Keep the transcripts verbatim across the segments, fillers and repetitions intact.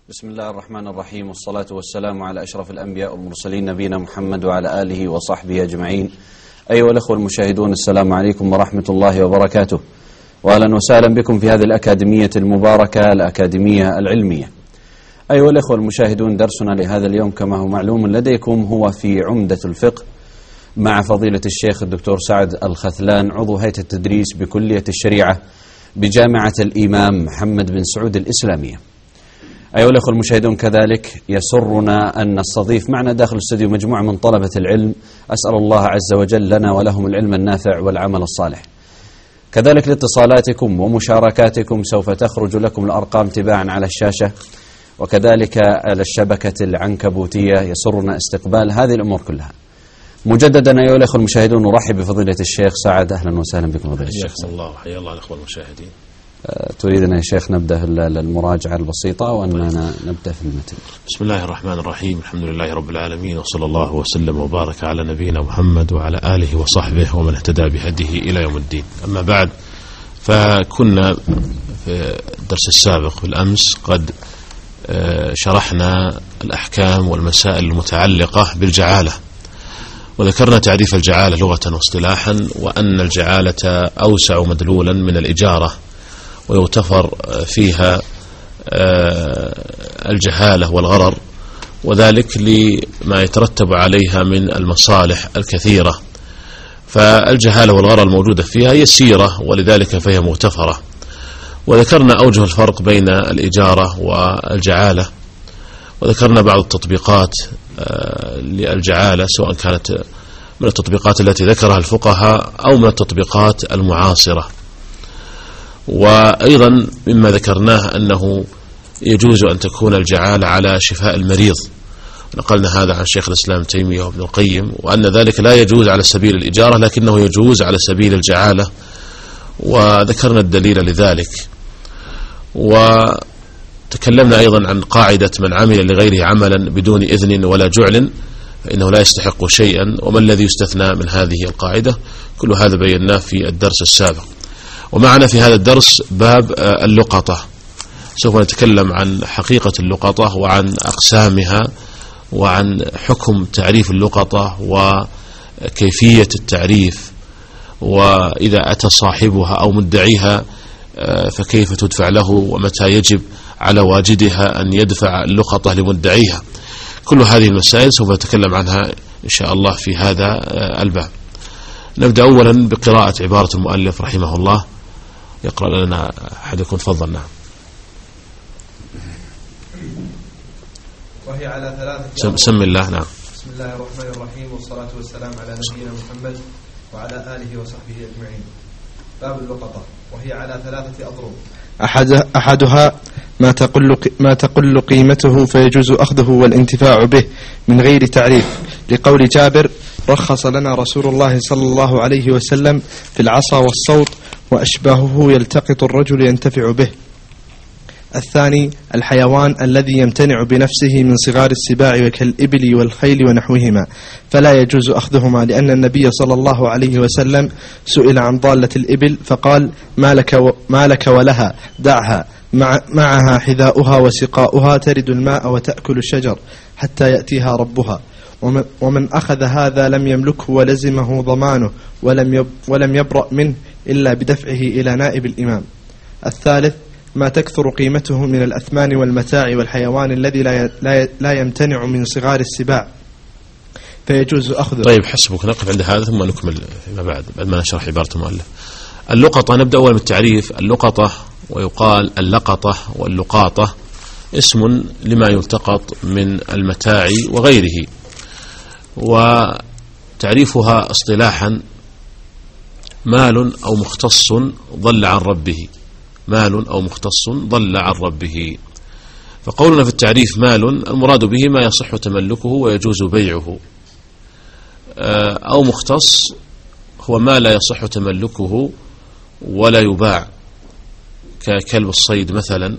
بسم الله الرحمن الرحيم، والصلاة والسلام على أشرف الأنبياء والمرسلين نبينا محمد وعلى آله وصحبه أجمعين. أيها الأخوة المشاهدون، السلام عليكم ورحمة الله وبركاته، وأهلا وسهلا بكم في هذه الأكاديمية المباركة، الأكاديمية العلمية. أيها الأخوة المشاهدون، درسنا لهذا اليوم كما هو معلوم لديكم هو في عمدة الفقه مع فضيلة الشيخ الدكتور سعد الخثلان، عضو هيئة التدريس بكلية الشريعة بجامعة الإمام محمد بن سعود الإسلامية. أيها الأخوة المشاهدون، كذلك يسرنا أن نستضيف معنا داخل الاستوديو مجموعة من طلبة العلم، أسأل الله عز وجل لنا ولهم العلم النافع والعمل الصالح. كذلك لاتصالاتكم ومشاركاتكم سوف تخرج لكم الأرقام تباعا على الشاشة، وكذلك على الشبكة العنكبوتية. يسرنا استقبال هذه الأمور كلها. مجددا أيها الأخوة المشاهدون، نرحب بفضيلة الشيخ سعد. أهلا وسهلا بكم فضيلة الشيخ. حياكم الله وحيا الله الأخوة المشاهدين. تريدنا يا شيخ نبدأ المراجعة البسيطة وأننا نبدأ في المتن؟ بسم الله الرحمن الرحيم، الحمد لله رب العالمين، وصلى الله وسلم وبارك على نبينا محمد وعلى آله وصحبه ومن اهتدى بهديه إلى يوم الدين. أما بعد، فكنا في الدرس السابق بالأمس قد شرحنا الأحكام والمسائل المتعلقة بالجعالة، وذكرنا تعريف الجعالة لغة واصطلاحا، وأن الجعالة أوسع مدلولا من الإجارة، ويغتفر فيها الجهالة والغرر، وذلك لما يترتب عليها من المصالح الكثيرة. فالجهالة والغرر الموجودة فيها يسيرة، ولذلك فهي مغتفرة. وذكرنا أوجه الفرق بين الإجارة والجعالة، وذكرنا بعض التطبيقات للجعالة، سواء كانت من التطبيقات التي ذكرها الفقهاء أو من التطبيقات المعاصرة. وأيضا مما ذكرناه أنه يجوز أن تكون الجعالة على شفاء المريض، نقلنا هذا عن شيخ الإسلام تيمية وابن القيم، وأن ذلك لا يجوز على سبيل الإجارة لكنه يجوز على سبيل الجعالة، وذكرنا الدليل لذلك. وتكلمنا أيضا عن قاعدة من عمل لغيره عملا بدون إذن ولا جعل فإنه لا يستحق شيئا، وما الذي يستثنى من هذه القاعدة. كل هذا بيناه في الدرس السابق. ومعنا في هذا الدرس باب اللقطة، سوف نتكلم عن حقيقة اللقطة وعن أقسامها وعن حكم تعريف اللقطة وكيفية التعريف، وإذا أتى صاحبها أو مدعيها فكيف تدفع له، ومتى يجب على واجدها أن يدفع اللقطة لمدعيها. كل هذه المسائل سوف نتكلم عنها إن شاء الله في هذا الباب. نبدأ أولا بقراءة عبارة المؤلف رحمه الله. يقرأ لنا أحدكم، تفضل. نعم. وهي على ثلاثة بسم الله. نعم. بسم الله الرحمن الرحيم، والصلاة والسلام على نبينا محمد وعلى آله وصحبه أجمعين. باب اللقطة، وهي على ثلاثة أضرب. أحد أحدها ما تقل ما تقل قيمته فيجوز أخذه والانتفاع به من غير تعريف، لقول جابر: رخص لنا رسول الله صلى الله عليه وسلم في العصا والصوت وأشباهه يلتقط الرجل ينتفع به. الثاني الحيوان الذي يمتنع بنفسه من صغار السباع كالإبل والخيل ونحوهما، فلا يجوز أخذهما، لأن النبي صلى الله عليه وسلم سئل عن ضالة الإبل فقال: ما لك, و... ما لك ولها، دعها، مع... معها حذاؤها وسقاؤها، ترد الماء وتأكل الشجر حتى يأتيها ربها. ومن, ومن أخذ هذا لم يملكه ولزمه ضمانه، ولم, يب... ولم يبرأ منه إلا بدفعه إلى نائب الإمام. الثالث ما تكثر قيمته من الأثمان والمتاع والحيوان الذي لا لا لا يمتنع من صغار السباع، فيجوز أخذه. طيب، حسبك، نقف عند هذا ثم نكمل فيما بعد بعد ما نشرح عبارة المؤلف. اللقطة، نبدأ أول بالتعريف. اللقطة، ويقال اللقطة واللقاطة، اسم لما يلتقط من المتاع وغيره. وتعريفها اصطلاحا: مال أو مختص ضل عن ربه، مال أو مختص ضل عن ربه. فقولنا في التعريف مال، المراد به ما يصح تملكه ويجوز بيعه، أو مختص هو ما لا يصح تملكه ولا يباع، ككلب الصيد مثلا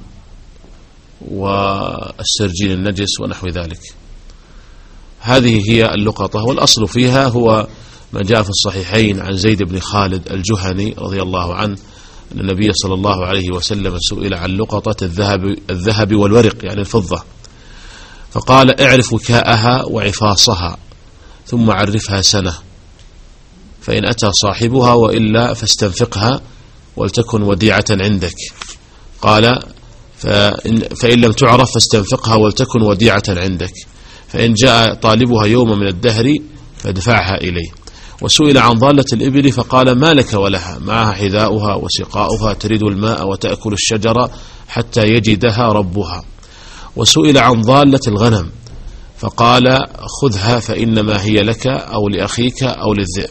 والسرجين النجس ونحو ذلك. هذه هي اللقطة، والأصل فيها هو ما جاء في الصحيحين عن زيد بن خالد الجهني رضي الله عنه أن النبي صلى الله عليه وسلم سئل عن لقطة الذهب, الذهب والورق يعني الفضة، فقال اعرف وكاءها وعفاصها ثم عرفها سنة، فإن أتى صاحبها وإلا فاستنفقها ولتكن وديعة عندك. قال فإن, فإن لم تعرف فاستنفقها ولتكن وديعة عندك، فإن جاء طالبها يوم من الدهر فادفعها إليه. وسئل عن ضالة الإبل فقال ما لك ولها، معها حذاؤها وسقاؤها تريد الماء وتأكل الشجرة حتى يجدها ربها. وسئل عن ضالة الغنم فقال خذها فإنما هي لك أو لأخيك أو للذئب.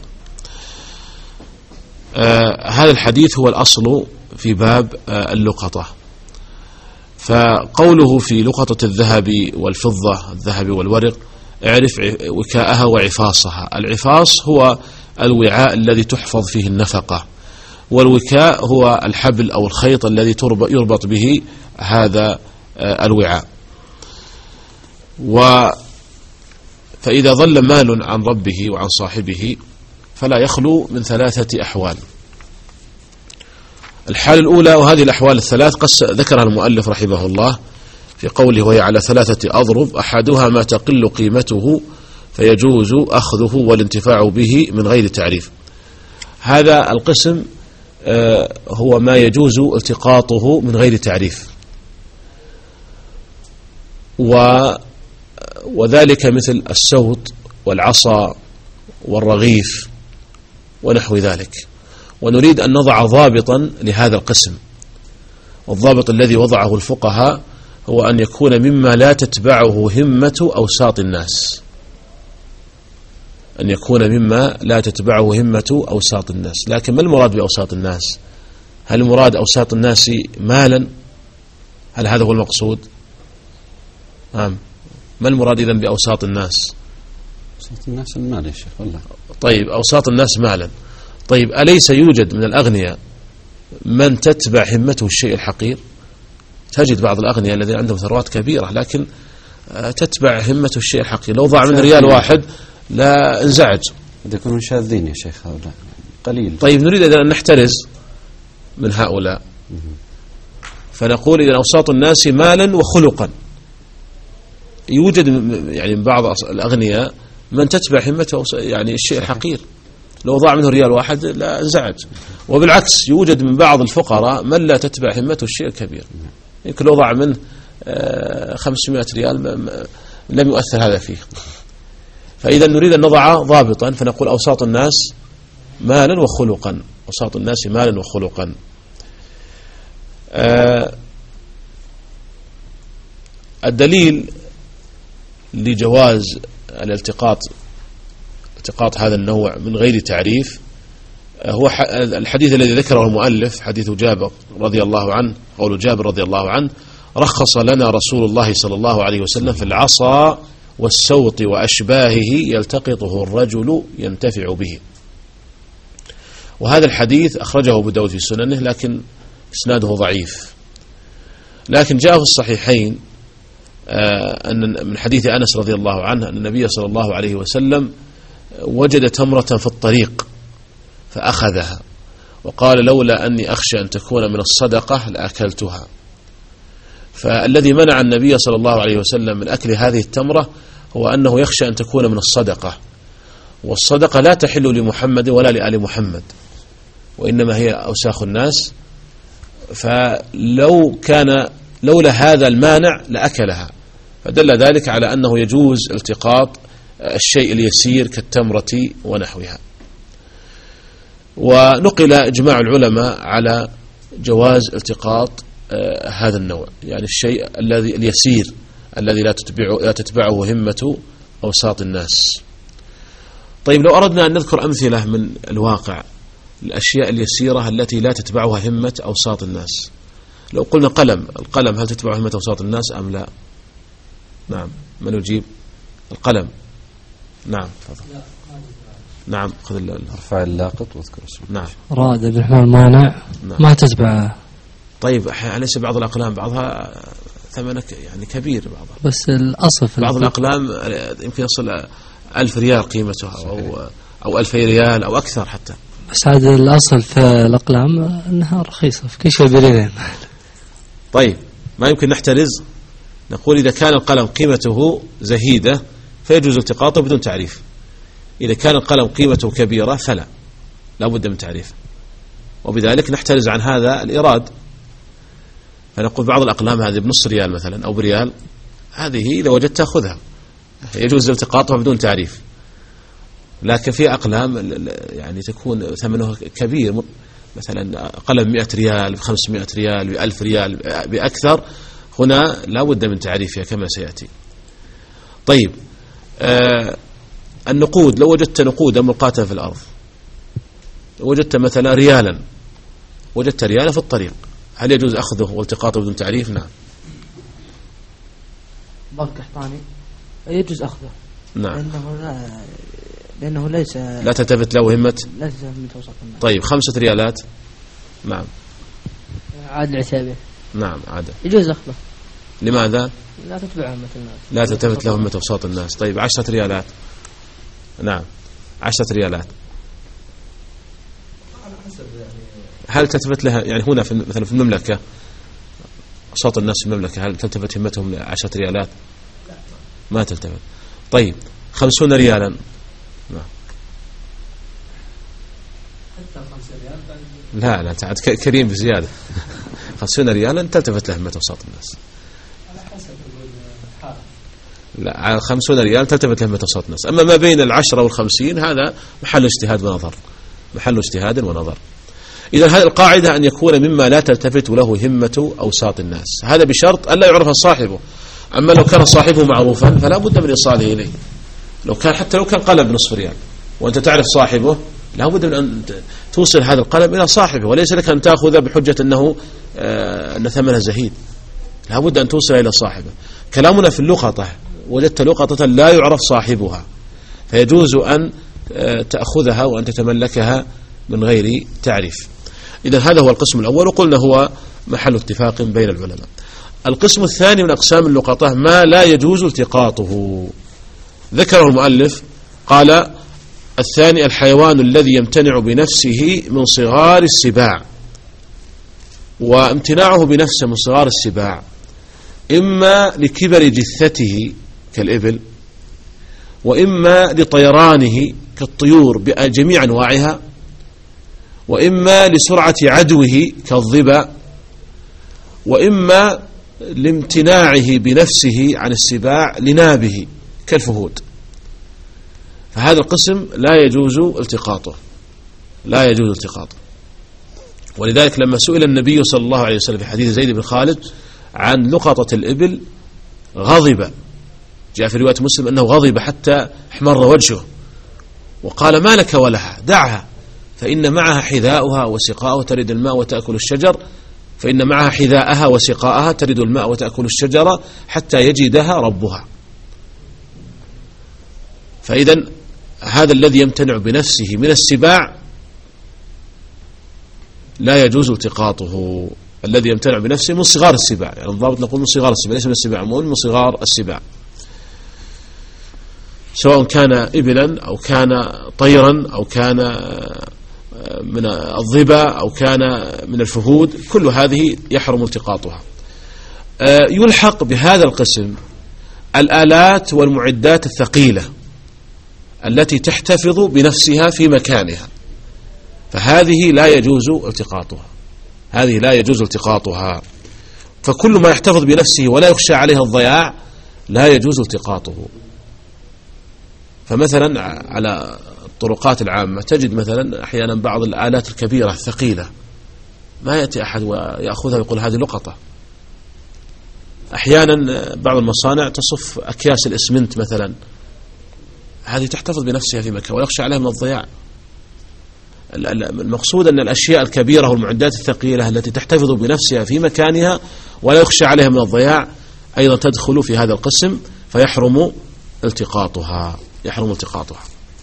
آه هذا الحديث هو الأصل في باب آه اللقطة. فقوله في لقطة الذهب والفضة الذهب والورق اعرف وكاءها وعفاصها. العفاص هو الوعاء الذي تحفظ فيه النفقة، والوكاء هو الحبل أو الخيط الذي يربط به هذا الوعاء. و فإذا ظل مال عن ربه وعن صاحبه فلا يخلو من ثلاثة أحوال. الحال الأولى، وهذه الأحوال الثلاث قد ذكرها المؤلف رحمه الله في قوله وهي على ثلاثة أضرب، أحدها ما تقل قيمته فيجوز أخذه والانتفاع به من غير تعريف. هذا القسم هو ما يجوز التقاطه من غير تعريف، وذلك مثل السوط والعصا والرغيف ونحو ذلك. ونريد أن نضع ضابطا لهذا القسم، والضابط الذي وضعه الفقهاء هو أن يكون مما لا تتبعه همة أوساط الناس، أن يكون مما لا تتبعه همة أوساط الناس. لكن ما المراد بأوساط الناس؟ هل المراد أوساط الناس مالا؟ هل هذا هو المقصود؟ نعم. ما المراد إذن بأوساط الناس؟ أوساط الناس المال يا شيخ والله. طيب أوساط الناس مالا. طيب أليس يوجد من الأغنياء من تتبع همته الشيء الحقير؟ تجد بعض الأغنياء الذين عندهم ثروات كبيرة لكن تتبع همته الشيء الحقير، لو ضاع من ريال واحد لا انزعج. قد يكونون شاذين يا شيخ هؤلاء قليل. طيب نريد أن نحترز من هؤلاء، فنقول إذا أوساط الناس مالا وخلقا. يوجد يعني من بعض الأغنياء من تتبع همته يعني الشيء الحقير، لو ضاع منه ريال واحد لا انزعج. وبالعكس يوجد من بعض الفقراء من لا تتبع همته الشيء الكبير، يمكن لو ضاع منه خمسمائة ريال لم يؤثر هذا فيه. فإذا نريد أن نضع ضابطا فنقول أوساط الناس مالا وخلقا، أوساط الناس مالا وخلقا. الدليل لجواز الالتقاط التقاط هذا النوع من غير تعريف هو الحديث الذي ذكره المؤلف، حديث جابر رضي الله عنه، قول جابر رضي الله عنه رخص لنا رسول الله صلى الله عليه وسلم في العصا والسوط وأشباهه يلتقطه الرجل ينتفع به. وهذا الحديث أخرجه أبو داود في سننه لكن إسناده ضعيف. لكن جاء في الصحيحين أن من حديث أنس رضي الله عنه أن النبي صلى الله عليه وسلم وجد تمرة في الطريق فأخذها وقال لولا أني أخشى أن تكون من الصدقة لأكلتها. فالذي منع النبي صلى الله عليه وسلم من أكل هذه التمرة هو أنه يخشى أن تكون من الصدقة، والصدقة لا تحل لمحمد ولا لآل محمد، وإنما هي أوساخ الناس. فلو كان لولا هذا المانع لأكلها، فدل ذلك على أنه يجوز التقاط الشيء اليسير كالتمرة ونحوها. ونقل إجماع العلماء على جواز التقاط هذا النوع، يعني الشيء الذي اليسير الذي لا تتبعه لا تتبعه همة أوساط الناس. طيب لو أردنا أن نذكر أمثلة من الواقع الأشياء اليسيرة التي لا تتبعها همة أوساط الناس، لو قلنا قلم، القلم هل تتبع همة أوساط الناس أم لا؟ نعم، من يجيب؟ القلم. نعم تفضل. نعم خذ ارفع اللاقط واذكر اسمه. نعم. راد عبد الرحمن مانع نعم. ما تتبع. طيب أليس بعض الأقلام بعضها ثمنه يعني كبير بعضها، بس الأصل في بعض الأقلام يمكن يصل ألف ريال قيمتها أو أو ألف ريال أو أكثر حتى. بس عاد الأصل في الأقلام أنها رخيصة في كل شيء بريدين. طيب ما يمكن نحترز، نقول إذا كان القلم قيمته زهيدة فيجوز التقاطه بدون تعريف، إذا كان القلم قيمته كبيرة فلا، لا بد من تعريف، وبذلك نحترز عن هذا الإيراد. فنقول بعض الأقلام هذه بنص ريال مثلا أو بريال، هذه إذا وجدت تأخذها يجوز التقاطها بدون تعريف. لكن في أقلام يعني تكون ثمنها كبير، مثلا قلم مئة ريال بخمسمائة ريال بألف ريال بأكثر، هنا لا بد من تعريفها كما سيأتي. طيب آه النقود، لو وجدت نقودا ملقاة في الأرض، وجدت مثلا ريالا، وجدت ريالا في الطريق، هل يجوز أخذه والتقاطه بدون تعريف؟ نعم. بنك قحطاني يجوز أخذه، نعم، لأنه لا لأنه ليس لا تلتفت له همة. لا تلتفت وسط الناس. طيب خمسة ريالات، نعم، عادل العتابي، نعم عادل، يجوز أخذه. لماذا؟ لا تتبع همة الناس، لا تلتفت له همة وسط الناس. طيب عشرة ريالات، نعم عشرة ريالات، هل تلتفت لها يعني هنا في مثلا في المملكة وسط الناس في المملكة، هل تلتفت همتهم لعشرة ريالات؟ ما تلتفت. طيب خمسون ريالا، نعم. لا لا تعد كريم بزيادة. خمسون ريالا تلتفت له همة وسط الناس. لا خمسون ريال تلتفت له همة وسط الناس. أما ما بين العشرة والخمسين هذا محل اجتهاد ونظر، محل اجتهاد ونظر. إذا هذه القاعدة أن يكون مما لا تلتفت له همة أوساط الناس، هذا بشرط ألا يعرف صاحبه. أما لو كان صاحبه معروفا فلا بد من إيصاله إليه، لو كان حتى لو كان قلم بنصف ريال وأنت تعرف صاحبه لا بد من أن توصل هذا القلم إلى صاحبه، وليس لك أن تأخذ بحجة أنه آه أن ثمنه زهيد، لا بد أن توصل إلى صاحبه. كلامنا في اللقطة، وجدت لقطة لا يعرف صاحبها فيجوز أن آه تأخذها وأن تتملكها من غير تعريف. إذن هذا هو القسم الأول، وقلنا هو محل اتفاق بين العلماء. القسم الثاني من أقسام اللقطة ما لا يجوز التقاطه، ذكره المؤلف قال: الثاني الحيوان الذي يمتنع بنفسه من صغار السباع. وامتناعه بنفسه من صغار السباع إما لكبر جثته كالإبل، وإما لطيرانه كالطيور بجميع أنواعها، وإما لسرعة عدوه كالظبا، وإما لامتناعه بنفسه عن السباع لنابه كالفهود. فهذا القسم لا يجوز التقاطه، لا يجوز التقاطه. ولذلك لما سئل النبي صلى الله عليه وسلم في حديث زيد بن خالد عن لقطة الإبل غضب، جاء في رواية مسلم أنه غضب حتى احمر وجهه، وقال: ما لك ولها، دعها، فإن معها حذاؤها وسقاؤها ترد الماء وتأكل الشجر، فإن معها حذاءها وسقاءها ترد الماء وتأكل الشجرة حتى يجدها ربها. فإذا هذا الذي يمتنع بنفسه من السباع لا يجوز التقاطه، الذي يمتنع بنفسه من صغار السباع، يعني الضابط نقول من صغار السباع، ليس من السباع عموما، من صغار السباع، سواء كان إبلا أو كان طيرا أو كان من الظبا أو كان من الفهود، كل هذه يحرم التقاطها. يلحق بهذا القسم الآلات والمعدات الثقيلة التي تحتفظ بنفسها في مكانها، فهذه لا يجوز التقاطها، هذه لا يجوز التقاطها. فكل ما يحتفظ بنفسه ولا يخشى عليها الضياع لا يجوز التقاطه. فمثلا على الطرقات العامة تجد مثلا أحيانا بعض الآلات الكبيرة الثقيلة ما يأتي أحد ويأخذها ويقول هذه لقطة. أحيانا بعض المصانع تصف أكياس الإسمنت مثلا، هذه تحتفظ بنفسها في مكان ويخشى عليها من الضياع. المقصود أن الأشياء الكبيرة والمعدات الثقيلة التي تحتفظ بنفسها في مكانها ولا يخشى عليها من الضياع أيضا تدخل في هذا القسم، فيحرم التقاطها، يحرم التقاطها.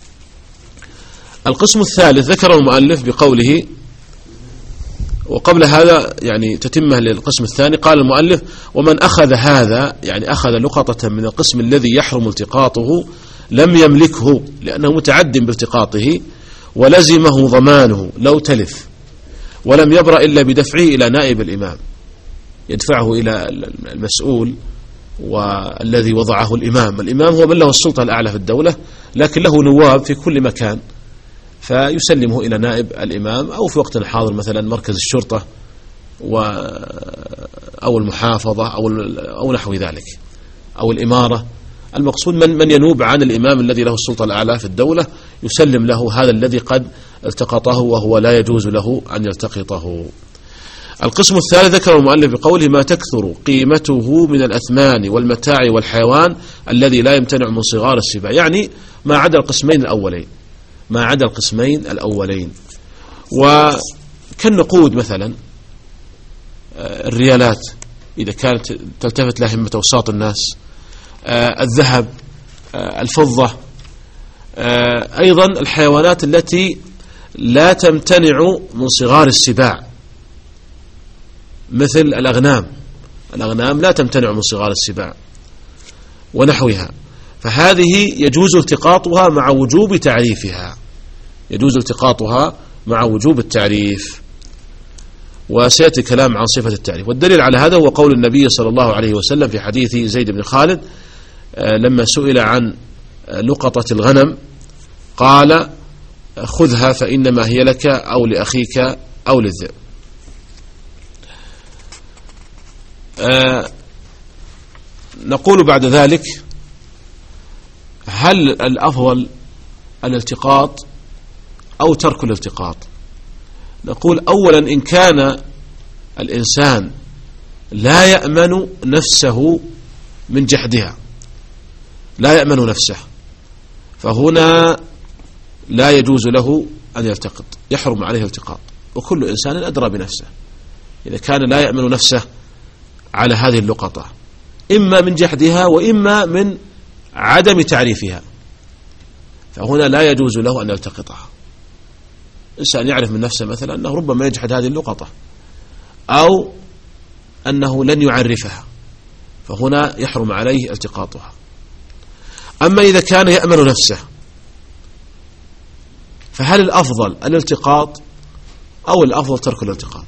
القسم الثالث ذكر المؤلف بقوله، وقبل هذا يعني تتمه للقسم الثاني، قال المؤلف: ومن أخذ هذا، يعني أخذ لقطة من القسم الذي يحرم التقاطه، لم يملكه لأنه متعد بالتقاطه، ولزمه ضمانه لو تلف ولم يبرأ إلا بدفعه إلى نائب الإمام، يدفعه إلى المسؤول والذي وضعه الإمام. الإمام هو من له السلطة الأعلى في الدولة، لكن له نواب في كل مكان، فيسلمه إلى نائب الإمام، أو في وقت حاضر مثلا مركز الشرطة أو المحافظة أو أو نحو ذلك، أو الإمارة. المقصود من من ينوب عن الإمام الذي له السلطة الأعلى في الدولة، يسلم له هذا الذي قد التقطه وهو لا يجوز له أن يلتقطه. القسم الثالث ذكر المؤلف بقوله ما تكثر قيمته من الأثمان والمتاع والحيوان الذي لا يمتنع من صغار السباع، يعني ما عدا القسمين الأولين، ما عدا القسمين الأولين. وكالنقود مثلا الريالات إذا كانت تلتفت لها همة أوساط الناس، الذهب، الفضة، أيضا الحيوانات التي لا تمتنع من صغار السباع مثل الأغنام، الأغنام لا تمتنع من صغار السباع ونحوها، فهذه يجوز التقاطها مع وجوب تعريفها، يجوز التقاطها مع وجوب التعريف. وسيأتي كلام عن صفة التعريف. والدليل على هذا هو قول النبي صلى الله عليه وسلم في حديث زيد بن خالد لما سئل عن لقطة الغنم قال خذها فإنما هي لك أو لأخيك أو للذئب. نقول بعد ذلك هل الأفضل الالتقاط أو ترك الالتقاط؟ نقول أولا إن كان الإنسان لا يأمن نفسه من جحدها، لا يأمن نفسه، فهنا لا يجوز له أن يلتقط، يحرم عليه الالتقاط. وكل إنسان أدرى بنفسه، إذا كان لا يأمن نفسه على هذه اللقطة إما من جحدها وإما من عدم تعريفها، فهنا لا يجوز له أن يلتقطها. إنسان يعرف من نفسه مثلا أنه ربما يجحد هذه اللقطة أو أنه لن يعرفها، فهنا يحرم عليه التقاطها. أما إذا كان يأمن نفسه فهل الأفضل الالتقاط أو الأفضل ترك الالتقاط؟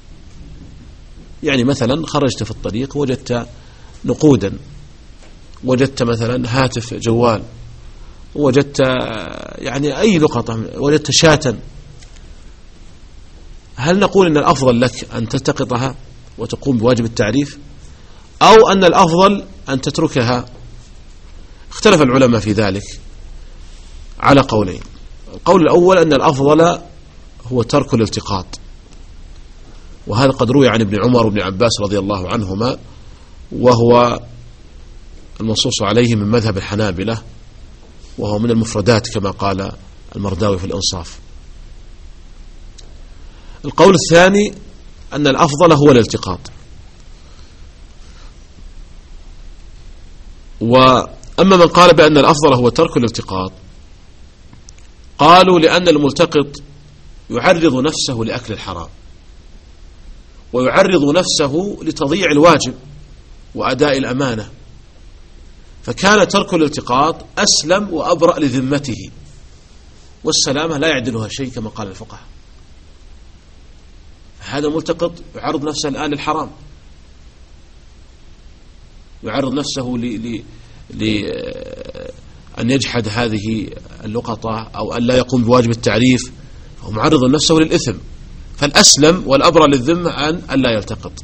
يعني مثلا خرجت في الطريق وجدت نقودا، وجدت مثلا هاتف جوال، وجدت يعني أي لقطة، وجدت شاة، هل نقول أن الأفضل لك أن تلتقطها وتقوم بواجب التعريف، أو أن الأفضل أن تتركها؟ اختلف العلماء في ذلك على قولين. القول الأول أن الأفضل هو ترك الالتقاط، وهذا قد روي عن ابن عمر وابن عباس رضي الله عنهما، وهو المنصوص عليه من مذهب الحنابلة، وهو من المفردات كما قال المرداوي في الإنصاف. القول الثاني أن الأفضل هو الالتقاط. وأما من قال بأن الأفضل هو ترك الالتقاط قالوا لأن الملتقط يعرض نفسه لأكل الحرام، ويعرض نفسه لتضييع الواجب وأداء الأمانة، فكان ترك الالتقاط أسلم وأبرأ لذمته، والسلامة لا يعدلها شيء كما قال الفقهاء. هذا الملتقط يعرض نفسه الآن للحرام، يعرض نفسه لأن يجحد هذه اللقطة أو أن لا يقوم بواجب التعريف، فهو معرض نفسه للإثم، فالأسلم والأبرأ للذمة أن أن لا يلتقط.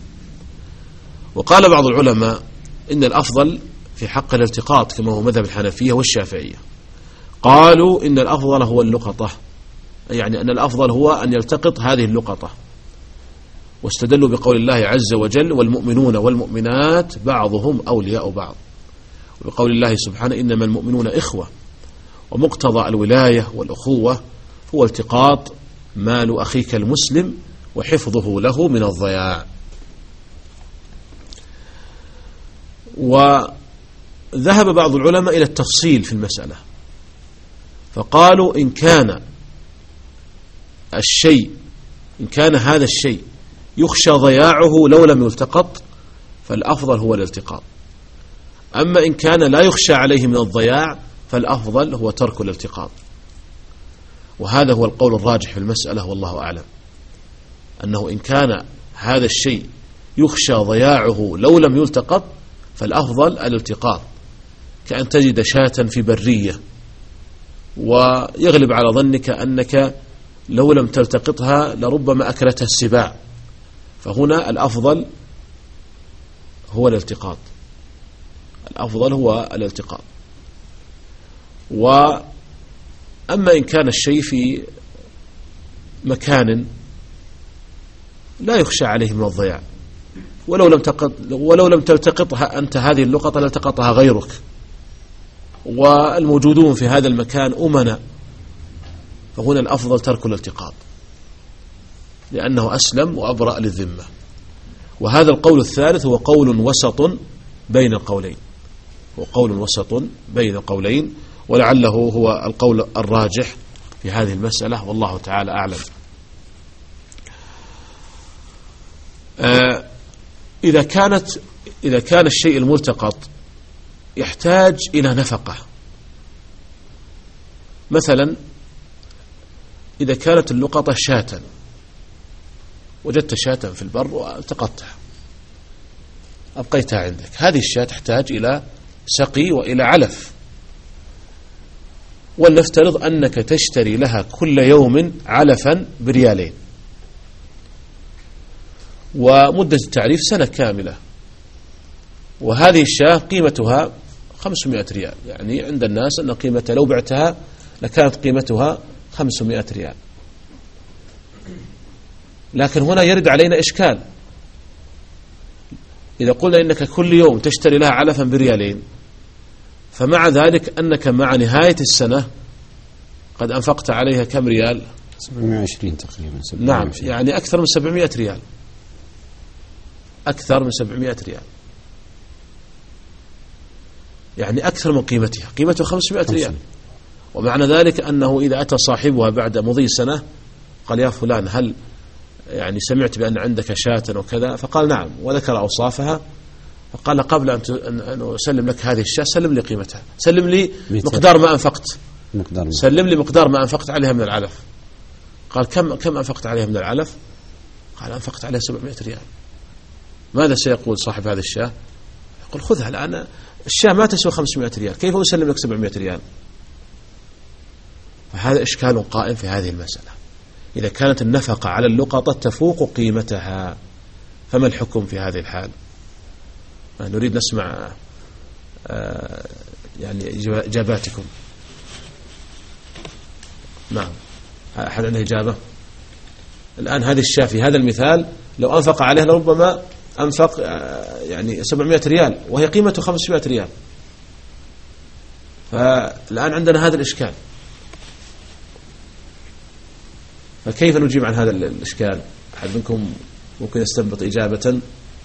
وقال بعض العلماء إن الأفضل في حق الالتقاط كما هو مذهب الحنفية والشافعية، قالوا إن الأفضل هو اللقطة، يعني أن الأفضل هو أن يلتقط هذه اللقطة، واستدلوا بقول الله عز وجل والمؤمنون والمؤمنات بعضهم أولياء بعض، وبقول الله سبحانه إنما المؤمنون إخوة، ومقتضى الولاية والأخوة هو التقاط مال أخيك المسلم وحفظه له من الضياع. وذهب بعض العلماء إلى التفصيل في المسألة، فقالوا إن كان الشيء إن كان هذا الشيء يخشى ضياعه لو لم يلتقط فالأفضل هو الالتقاط، أما إن كان لا يخشى عليه من الضياع فالأفضل هو ترك الالتقاط. وهذا هو القول الراجح في المسألة والله أعلم، أنه إن كان هذا الشيء يخشى ضياعه لو لم يلتقط فالأفضل الالتقاط، كأن تجد شاة في برية ويغلب على ظنك أنك لو لم تلتقطها لربما أكلتها السباع، فهنا الأفضل هو الالتقاط، الأفضل هو الالتقاط. وأما إن كان الشيء في مكان لا يخشى عليه من الضياع، ولو لم تقط ولو لم تلتقطها أنت هذه اللقطة لالتقطها غيرك، والموجودون في هذا المكان أمنا، فهنا الأفضل ترك الالتقاط لأنه أسلم وأبرأ للذمة. وهذا القول الثالث هو قول وسط بين القولين، هو قول وسط بين القولين، ولعله هو القول الراجح في هذه المسألة والله تعالى أعلم. آه إذا كانت إذا كان الشيء الملتقط يحتاج إلى نفقة، مثلا إذا كانت اللقطة شاة، وجدت شاة في البر والتقطتها أبقيتها عندك، هذه الشاة تحتاج إلى سقي وإلى علف، ولنفترض أنك تشتري لها كل يوم علفا بريالين، ومدة التعريف سنة كاملة، وهذه الشاة قيمتها خمسمائة ريال، يعني عند الناس أن قيمتها لو بعتها لكانت قيمتها خمسمائة ريال. لكن هنا يرد علينا إشكال، إذا قلنا إنك كل يوم تشتري لها علفا بريالين، فمع ذلك أنك مع نهاية السنة قد أنفقت عليها كم ريال؟ سبعمائة وعشرين تقريبا. نعم، يعني أكثر من سبعمائة ريال، أكثر من سبعمائة ريال، يعني أكثر من قيمتها، قيمتها خمسمائة ريال. ومعنى ذلك أنه إذا أتى صاحبها بعد مضي سنة قال يا فلان هل يعني سمعت بأن عندك شاة وكذا؟ فقال نعم، وذكر أوصافها، فقال قبل أن أسلم لك هذه الشاة سلم لي قيمتها، سلم لي مقدار ما أنفقت، سلم لي مقدار ما أنفقت عليها من العلف. قال كم كم أنفقت عليها من العلف؟ قال أنفقت عليها سبعمائة ريال. ماذا سيقول صاحب هذه الشاة؟ يقول خذها الآن، الشاة ما تسوى خمسمائة ريال، كيف أسلم لك سبعمائة ريال؟ فهذا إشكال قائم في هذه المسألة. إذا كانت النفقة على اللقطة تفوق قيمتها فما الحكم في هذه الحال؟ نريد نسمع يعني إجاباتكم. نعم، أحد عنده إجابة؟ الآن هذه الشاة في هذا المثال لو أنفق عليها لربما أنفق يعني سبعمائة ريال وهي قيمته خمسمائة ريال، فالآن عندنا هذا الإشكال، فكيف نجيب عن هذا الإشكال؟ أحد منكم ممكن يستنبط إجابة؟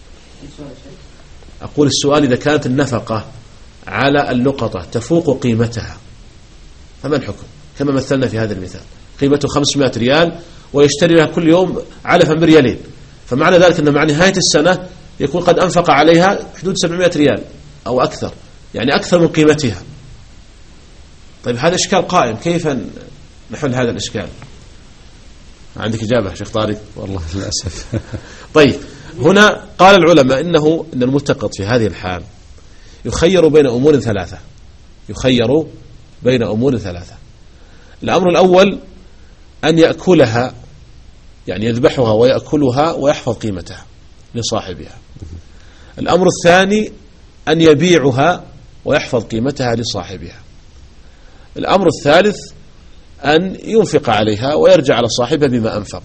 أقول السؤال إذا كانت النفقة على اللقطة تفوق قيمتها فما الحكم؟ كما مثلنا في هذا المثال، قيمته خمسمائة ريال ويشتري لها كل يوم علفا بريالين، فمعنى ذلك أن مع نهاية السنة يكون قد أنفق عليها حدود سبعمائة ريال أو أكثر، يعني أكثر من قيمتها. طيب هذا إشكال قائم، كيف نحل هذا الإشكال؟ عندك إجابة شيخ طارق؟ والله للأسف. طيب هنا قال العلماء إنه إن الملتقط في هذه الحال يخير بين أمور ثلاثة، يخير بين أمور ثلاثة. الأمر الأول أن يأكلها، يعني يذبحها ويأكلها ويحفظ قيمتها لصاحبها. الأمر الثاني أن يبيعها ويحفظ قيمتها لصاحبها. الأمر الثالث أن ينفق عليها ويرجع على صاحبها بما أنفق.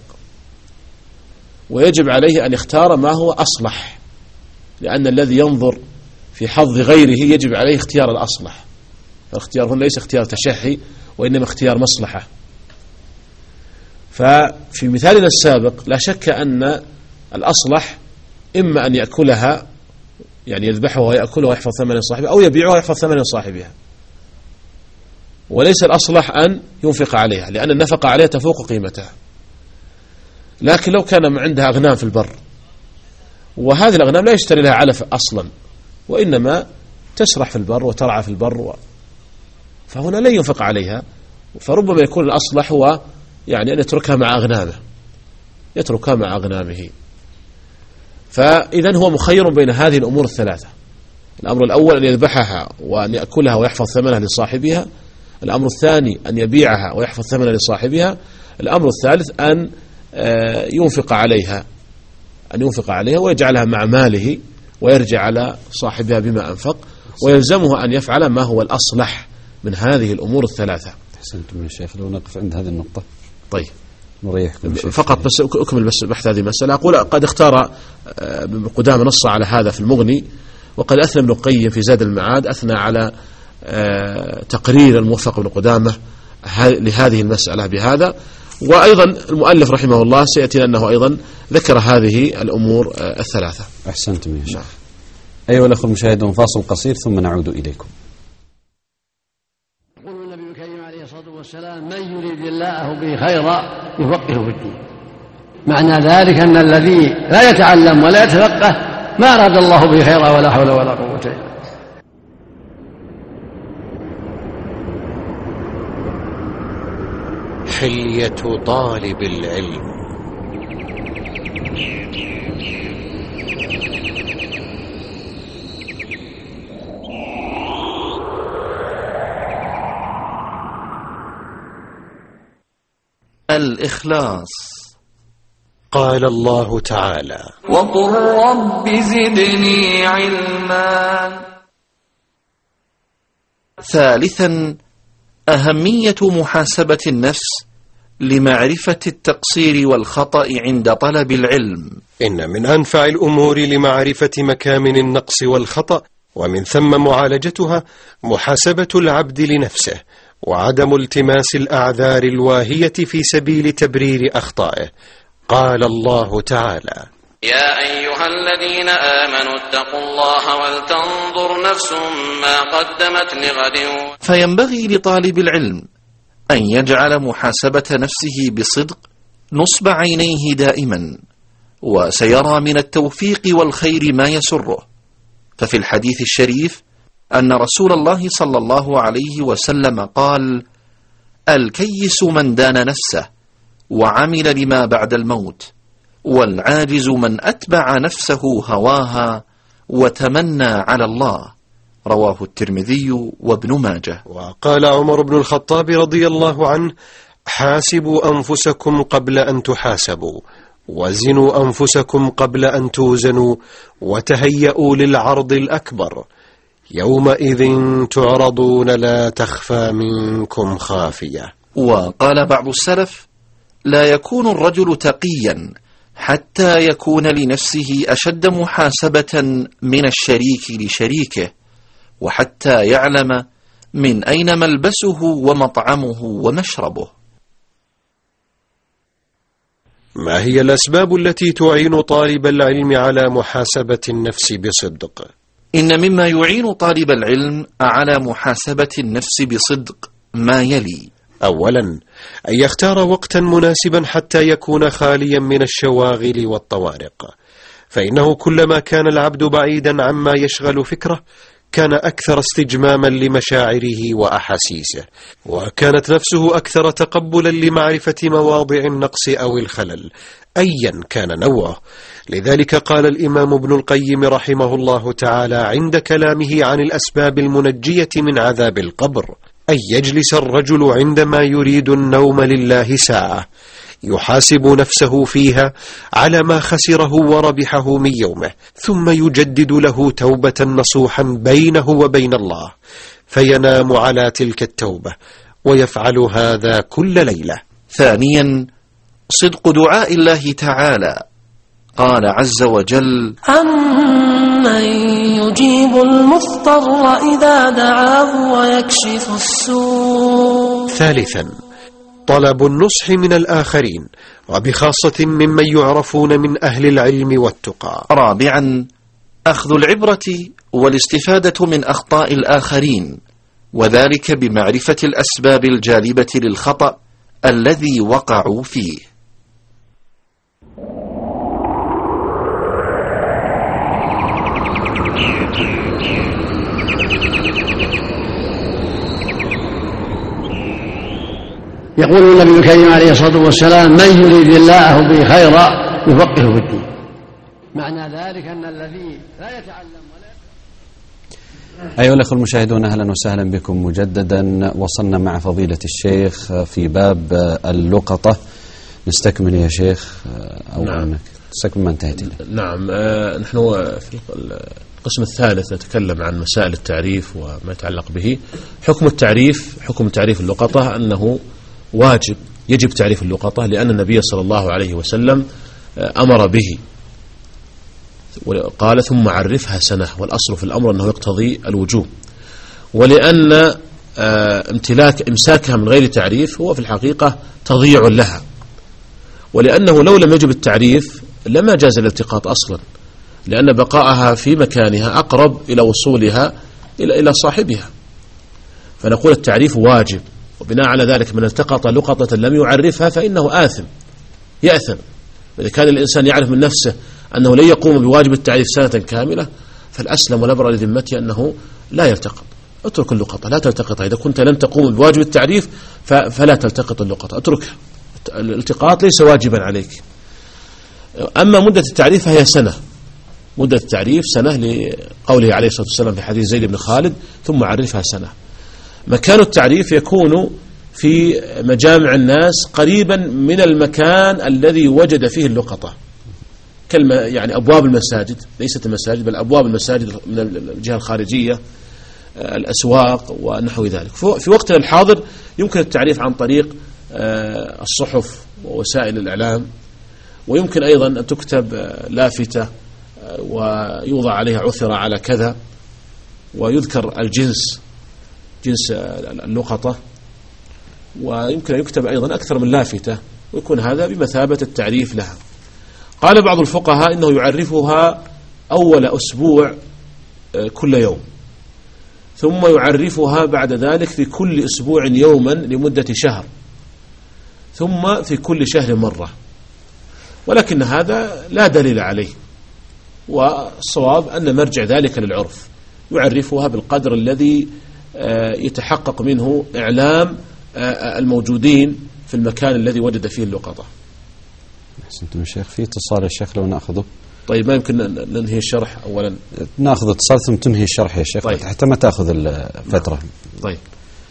ويجب عليه أن يختار ما هو أصلح، لأن الذي ينظر في حظ غيره يجب عليه اختيار الأصلح، فالاختيار هنا ليس اختيار تشهي وإنما اختيار مصلحة. ففي مثالنا السابق لا شك أن الأصلح إما أن يأكلها، يعني يذبحها ويأكلها ويحفظ ثمن صاحبها، أو يبيعها ويحفظ ثمن صاحبها، وليس الأصلح أن ينفق عليها لأن النفقة عليها تفوق قيمتها. لكن لو كان عندها أغنام في البر وهذه الأغنام لا يشتري لها علف أصلا وإنما تسرح في البر وترعى في البر و... فهنا لا ينفق عليها فربما يكون الأصلح هو يعني أن يتركها مع أغنامه يتركها مع أغنامه. فإذن هو مخير بين هذه الأمور الثلاثة. الأمر الأول أن يذبحها وأن يأكلها ويحفظ ثمنها لصاحبها. الأمر الثاني أن يبيعها ويحفظ ثمنها لصاحبها. الأمر الثالث أن ينفق عليها أن ينفق عليها ويجعلها مع ماله ويرجع على صاحبها بما أنفق، ويلزمه أن يفعل ما هو الأصلح من هذه الأمور الثلاثة. أحسنتم يا شيخ، لو نقف عند هذه النقطة. طيب نريحكم فقط بس أكمل بس بحث هذه المسألة. أقول قد اختار ابن قدامة نص على هذا في المغني، وقد أثنى ابن القيم في زاد المعاد أثنى على تقرير الموفق ابن قدامة لهذه المسألة بهذا. وأيضا المؤلف رحمه الله سيأتي أنه أيضا ذكر هذه الأمور الثلاثة. أحسنتم يا شيخ. أيها الأخوة المشاهدون، فاصل قصير ثم نعود إليكم. يقول النبي الكريم عليه الصلاة والسلام: من يريد الله به خيرا يفقهه في الدين. معنى ذلك أن الذي لا يتعلم ولا يتفقه ما أراد الله به خيرا ولا حول ولا قوة إلا بالله. حلية طالب العلم. الإخلاص. قال الله تعالى: وقل رب زدني علما. ثالثا، أهمية محاسبة النفس لمعرفة التقصير والخطأ عند طلب العلم. إن من أنفع الأمور لمعرفة مكامن النقص والخطأ ومن ثم معالجتها محاسبة العبد لنفسه، وعدم التماس الأعذار الواهية في سبيل تبرير أخطائه. قال الله تعالى: يا أيها الذين آمنوا اتقوا الله ولتنظر نفس ما قدمت لغد. فينبغي لطالب العلم أن يجعل محاسبة نفسه بصدق نصب عينيه دائما، وسيرى من التوفيق والخير ما يسره. ففي الحديث الشريف أن رسول الله صلى الله عليه وسلم قال: الكيس من دان نفسه وعمل لما بعد الموت، والعاجز من أتبع نفسه هواها وتمنى على الله. رواه الترمذي وابن ماجه. وقال عمر بن الخطاب رضي الله عنه: حاسبوا أنفسكم قبل أن تحاسبوا، وزنوا أنفسكم قبل أن توزنوا، وتهيئوا للعرض الأكبر، يومئذ تعرضون لا تخفى منكم خافية. وقال بعض السلف: لا يكون الرجل تقيا حتى يكون لنفسه أشد محاسبة من الشريك لشريكه، وحتى يعلم من أين ملبسه ومطعمه ومشربه. ما هي الأسباب التي تعين طالب العلم على محاسبة النفس بصدق؟ إن مما يعين طالب العلم على محاسبة النفس بصدق ما يلي: أولا، أن يختار وقتا مناسبا حتى يكون خاليا من الشواغل والطوارق، فإنه كلما كان العبد بعيدا عما يشغل فكره كان أكثر استجماما لمشاعره وأحاسيسه، وكانت نفسه أكثر تقبلا لمعرفة مواضع النقص أو الخلل أيا كان نوعه. لذلك قال الإمام ابن القيم رحمه الله تعالى عند كلامه عن الأسباب المنجية من عذاب القبر: أن يجلس الرجل عندما يريد النوم لله ساعة يحاسب نفسه فيها على ما خسره وربحه من يومه، ثم يجدد له توبة نصوحا بينه وبين الله، فينام على تلك التوبة، ويفعل هذا كل ليلة. ثانيا، صدق دعاء الله تعالى. قال عز وجل: أمن يجيب المضطر إذا دعاه ويكشف السوء. ثالثا، طلب النصح من الآخرين، وبخاصة ممن يعرفون من أهل العلم والتقى. رابعا، أخذ العبرة والاستفادة من أخطاء الآخرين، وذلك بمعرفة الأسباب الجالبة للخطأ الذي وقعوا فيه. يقول النبي الكريم عليه الصلاة والسلام: من يريد الله به خيرا يفقهه في الدين. معنى ذلك أن الذي لا يتعلم ولا أيها الأخوة المشاهدون، أهلا وسهلا بكم مجددا. وصلنا مع فضيلة الشيخ في باب اللقطة. نستكمل يا شيخ أو نعم. أنك تستكمل ما انتهيت إليه؟ نعم. آه نحن في القسم الثالث نتكلم عن مسائل التعريف وما يتعلق به. حكم التعريف حكم تعريف اللقطة أنه واجب، يجب تعريف اللقطة، لأن النبي صلى الله عليه وسلم أمر به وقال: ثم عرفها سنة، والأصل في الأمر أنه يقتضي الوجوب. ولأن امتلاك إمساكها من غير تعريف هو في الحقيقة تضييع لها، ولأنه لو لم يجب التعريف لما جاز الالتقاط أصلا، لأن بقاءها في مكانها أقرب إلى وصولها إلى إلى صاحبها. فنقول التعريف واجب، وبناء على ذلك من التقط لقطة لم يعرفها فإنه آثم، يأثم. إذا كان الإنسان يعرف من نفسه أنه لن يقوم بواجب التعريف سنة كاملة، فالأسلم والأبرأ لذمته أنه لا يلتقط. اترك اللقطة، لا تلتقطها. إذا كنت لن تقوم بواجب التعريف فلا تلتقط اللقطة، اتركها. الالتقاط ليس واجبا عليك. أما مدة التعريف فهي سنة، مدة التعريف سنة، لقوله عليه الصلاة والسلام في حديث زيد بن خالد: ثم عرفها سنة. مكان التعريف يكون في مجامع الناس قريبا من المكان الذي وجد فيه اللقطة، كلمة يعني أبواب المساجد، ليست المساجد بل أبواب المساجد من الجهة الخارجية، الأسواق ونحو ذلك. في وقتنا الحاضر يمكن التعريف عن طريق الصحف ووسائل الإعلام، ويمكن أيضا أن تكتب لافتة ويوضع عليها عثر على كذا، ويذكر الجنس، جنس اللقطة، ويمكن أن يكتب أيضا أكثر من لافتة، ويكون هذا بمثابة التعريف لها. قال بعض الفقهاء إنه يعرفها أول أسبوع كل يوم، ثم يعرفها بعد ذلك في كل أسبوع يوما لمدة شهر، ثم في كل شهر مرة. ولكن هذا لا دليل عليه، والصواب أن مرجع ذلك للعرف، يعرفها بالقدر الذي يتحقق منه إعلام الموجودين في المكان الذي وجد فيه اللقطة. أحسنتم يا شيخ. في اتصال يا شيخ لو نأخذه. طيب ما يمكن ننهي الشرح أولا؟ نأخذ اتصال ثم تنهي الشرح يا شيخ. طيب. حتى ما تأخذ الفترة. طيب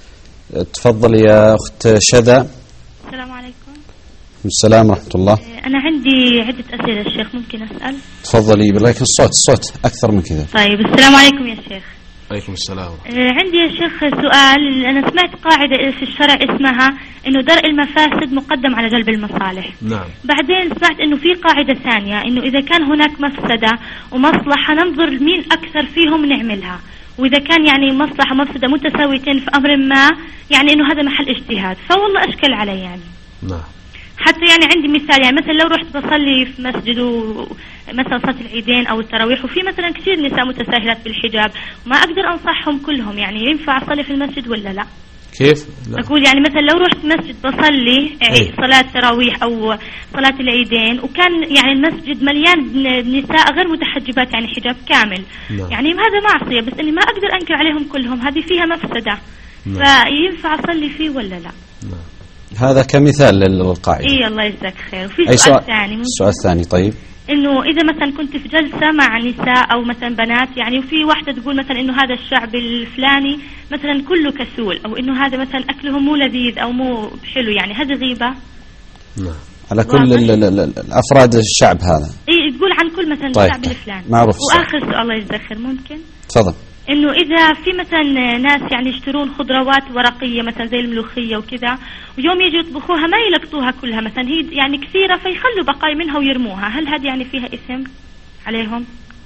تفضل يا أخت شذا. السلام عليكم. السلام ورحمة الله. أنا عندي عدة أسئلة الشيخ، ممكن أسأل؟ تفضلي، بالله الصوت الصوت أكثر من كذا. طيب السلام عليكم يا شيخ. عليكم السلام. عندي يا شيخ سؤال. أنا سمعت قاعدة في الشرع اسمها إنه درء المفاسد مقدم على جلب المصالح. نعم. بعدين سمعت إنه في قاعدة ثانية، إنه إذا كان هناك مفسدة ومصلحة ننظر مين أكثر فيهم نعملها، وإذا كان يعني مصلحة ومفسدة متساويتين في أمر ما، يعني إنه هذا محل اجتهاد. فوالله أشكل علي يعني. نعم. حتى يعني عندي مثال، يعني مثلا لو رحت بصلي في مسجد ومثلا صلاة العيدين أو التراويح، وفي مثلا كثير نساء متساهلات بالحجاب، وما أقدر أنصحهم كلهم، يعني ينفع أصلي في المسجد ولا لا؟ كيف؟ لا. أقول يعني مثلا لو رحت مسجد بصلي أي. صلاة تراويح أو صلاة العيدين، وكان يعني المسجد مليان نساء غير متحجبات، يعني حجاب كامل، لا. يعني هذا معصية، بس إني ما أقدر أنكر عليهم كلهم، هذه فيها مفسدة. لا. فينفع أصلي فيه ولا لا؟ لا. هذا كمثال للقاعدة. إيه الله يجزاك خير. وفي سؤال, سؤال ثاني. السؤال الثاني طيب. إنه إذا مثلا كنت في جلسة مع نساء أو مثلا بنات، يعني وفي واحدة تقول مثلا إنه هذا الشعب الفلاني مثلا كله كسول، أو إنه هذا مثلا أكله مو لذيذ أو مو حلو، يعني هذا غيبة. نعم. على كل الأفراد الشعب هذا. إيه تقول عن كل مثلا طيب. الشعب الفلاني. معروف. وآخر سؤال الله يجزاك خير، ممكن؟ تفضل. إنه إذا في مثلا ناس يعني يشترون خضروات ورقية مثلا زي الملوخية وكذا، ويوم يجوا يطبخوها ما يلقطوها كلها، مثلا هي يعني كثيرة فيخلوا بقايا منها ويرموها، هل هذه يعني فيها إثم عليهم؟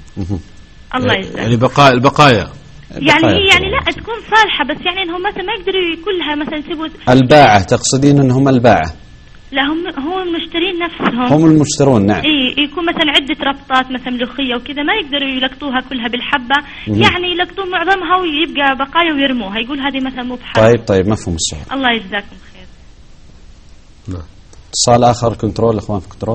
الله يجزاك. يعني بقايا البقايا يعني هي يعني لا تكون صالحة، بس يعني إنهم مثلا ما يقدروا كلها مثلا يسيبوا. الباعة تقصدين إنهم الباعة؟ لا هم هم المشترين نفسهم. هم المشترون نعم. اي يكون مثلا عدة ربطات مثلا ملوخية وكذا، ما يقدروا يلقطوها كلها بالحبة، مم. يعني يلقطون معظمها ويبقى بقايا ويرموها، يقول هذه مثلا مو بحق. طيب طيب مفهوم السؤال. الله يجزاكم خير. نعم. اتصال آخر كنترول، اخوان في كنترول.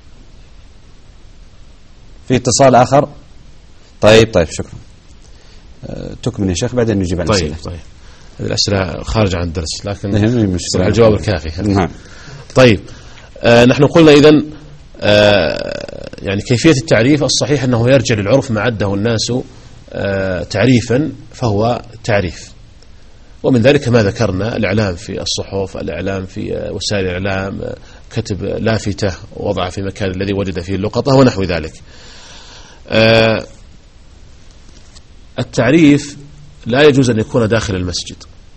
في اتصال آخر. طيب طيب شكرا. أه تكمل يا شيخ بعدين نجيب على طيب الأسئلة. طيب. الأسئلة خارج عن الدرس، لكن مشكلة الجواب الكافي. نعم. طيب آه نحن قلنا إذن آه يعني كيفية التعريف الصحيح أنه يرجع للعرف ما عده الناس آه تعريفا فهو تعريف، ومن ذلك ما ذكرنا: الإعلام في الصحف، الإعلام في وسائل الإعلام، كتب لافتة ووضع في مكان الذي وجد فيه اللقطة ونحو ذلك. آه التعريف لا يجوز أن يكون داخل المسجد،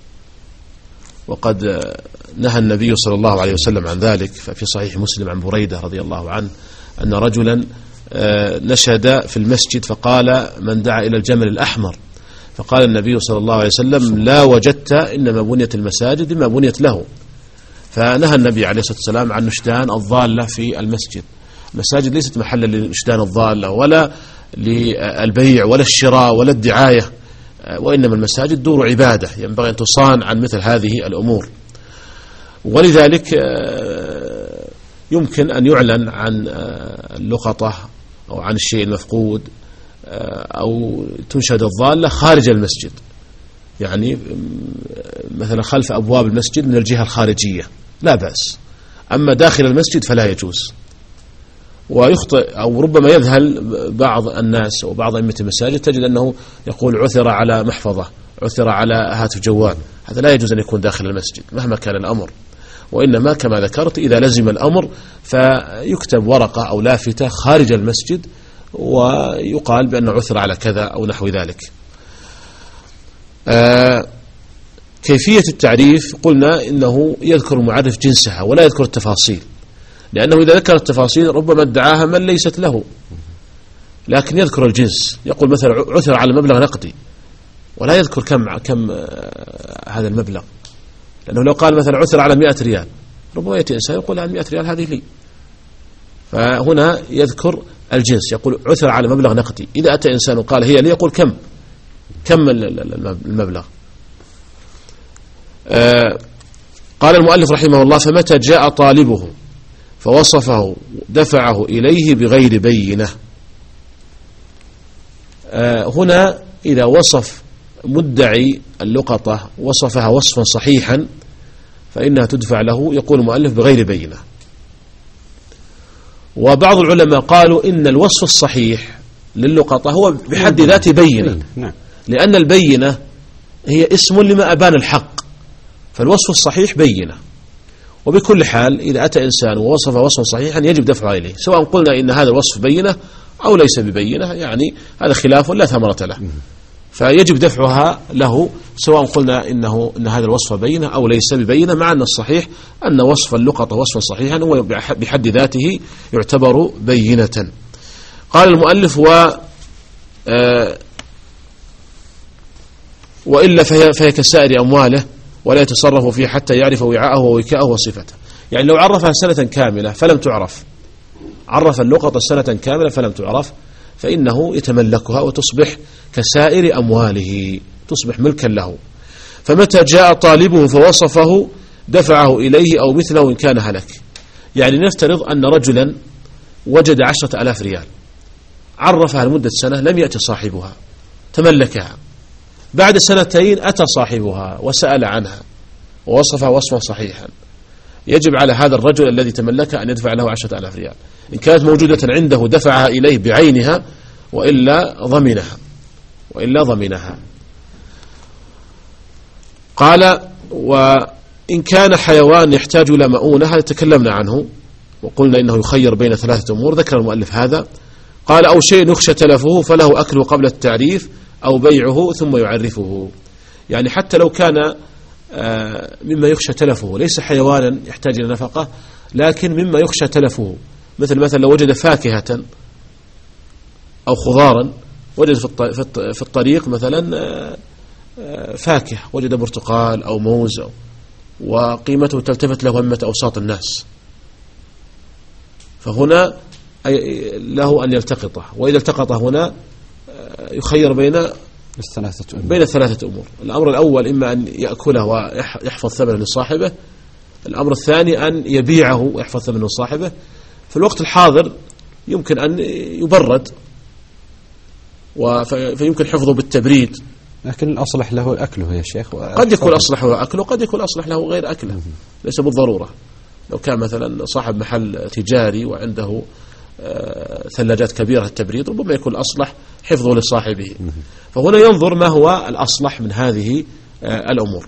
وقد نهى النبي صلى الله عليه وسلم عن ذلك. ففي صحيح مسلم عن بريدة رضي الله عنه أن رجلا نشد في المسجد فقال: من دعا إلى الجمل الأحمر. فقال النبي صلى الله عليه وسلم: لا وجدت إنما بنيت المساجد بما بنيت له. فنهى النبي عليه الصلاة والسلام عن نشدان الضالة في المسجد. المساجد ليست محلا لنشدان الضالة ولا للبيع ولا الشراء ولا الدعاية، وإنما المساجد دور عبادة ينبغي أن تصان عن مثل هذه الأمور. ولذلك يمكن أن يعلن عن اللقطة أو عن الشيء المفقود أو تنشد الضالة خارج المسجد، يعني مثلا خلف أبواب المسجد من الجهة الخارجية لا بأس، أما داخل المسجد فلا يجوز. ويخطئ أو ربما يذهل بعض الناس وبعض أئمة المساجد، تجد أنه يقول: عثر على محفظة، عثر على هاتف جوال. هذا لا يجوز أن يكون داخل المسجد مهما كان الأمر، وإنما كما ذكرت إذا لزم الأمر فيكتب ورقة أو لافتة خارج المسجد ويقال بأن عثر على كذا أو نحو ذلك. آه كيفية التعريف قلنا إنه يذكر المعرف جنسها ولا يذكر التفاصيل، لأنه إذا ذكر التفاصيل ربما ادعاها من ليست له، لكن يذكر الجنس. يقول مثلا: عثر على مبلغ نقدي، ولا يذكر كم كم هذا المبلغ، لأنه لو قال مثلا عثر على مئة ريال ربما يأتي إنسان يقول: عن مئة ريال هذه لي. فهنا يذكر الجنس، يقول: عثر على مبلغ نقدي. إذا أتى إنسان وقال هي لي يقول: كم كم المبلغ. آه قال المؤلف رحمه الله: فمتى جاء طالبه فوصفه دفعه إليه بغير بينة. آه هنا إذا وصف مدعي اللقطة وصفها وصفا صحيحا فإنها تدفع له، يقول المؤلف: بغير بينة. وبعض العلماء قالوا إن الوصف الصحيح للقطة هو بحد ذاته بينة، لأن البينة هي اسم لما أبان الحق، فالوصف الصحيح بينة. وبكل حال إذا أتى إنسان ووصف وصفا صحيحا يجب دفعه إليه، سواء قلنا إن هذا الوصف بينة أو ليس ببينة، يعني هذا خلاف لا ثمرة له، فيجب دفعها له سواء قلنا إنه إن هذا الوصف بينة أو ليس ببينة، مع أن الصحيح أن وصف اللقطة وصفا صحيحا هو بحد ذاته يعتبر بينة. قال المؤلف: و آه وإلا فهي, فهي كسائر أمواله ولا يتصرف فيه حتى يعرف وعاءه ووكاءه وصفته. يعني لو عرفها سنة كاملة فلم تعرف، عرف اللقطة سنة كاملة فلم تعرف، فإنه يتملكها وتصبح كسائر أمواله، تصبح ملكا له. فمتى جاء طالبه فوصفه دفعه إليه أو مثله إن كان هلك. يعني نفترض أن رجلا وجد عشرة ألاف ريال، عرفها لمدة سنة، لم يأتي صاحبها، تملكها. بعد سنتين أتى صاحبها وسأل عنها ووصفها وصفا صحيحا، يجب على هذا الرجل الذي تملكها أن يدفع له عشرة ألاف ريال. إن كانت موجودة عنده دفعها إليه بعينها، وإلا ضمنها وإلا ضمنها. قال: وإن كان حيوان يحتاج إلى مؤونة، هذا تكلمنا عنه وقلنا إنه يخير بين ثلاثة أمور، ذكر المؤلف هذا. قال: أو شيء يخشى تلفه فله أكله قبل التعريف أو بيعه ثم يعرفه. يعني حتى لو كان مما يخشى تلفه، ليس حيوانا يحتاج إلى نفقة، لكن مما يخشى تلفه، مثل مثلا لو وجد فاكهة أو خضارا، وجد في الطريق مثلا فاكهة، وجد برتقال أو موز وقيمته تلتفت له همة أوساط الناس، فهنا له أن يلتقطه. وإذا التقط هنا يخير بين الثلاثة أمور. بين الثلاثة أمور. الأمر الأول إما أن يأكله ويحفظ ثمنه لصاحبه، الأمر الثاني أن يبيعه ويحفظ ثمنه لصاحبه. في الوقت الحاضر يمكن أن يبرد فيمكن حفظه بالتبريد لكن الأصلح له أكله يا شيخ. قد يكون أصلح له أكله وقد يكون أصلح له غير أكله، ليس بالضرورة. لو كان مثلا صاحب محل تجاري وعنده ثلاجات كبيرة التبريد ربما يكون الأصلح حفظه لصاحبه، فهنا ينظر ما هو الأصلح من هذه الأمور.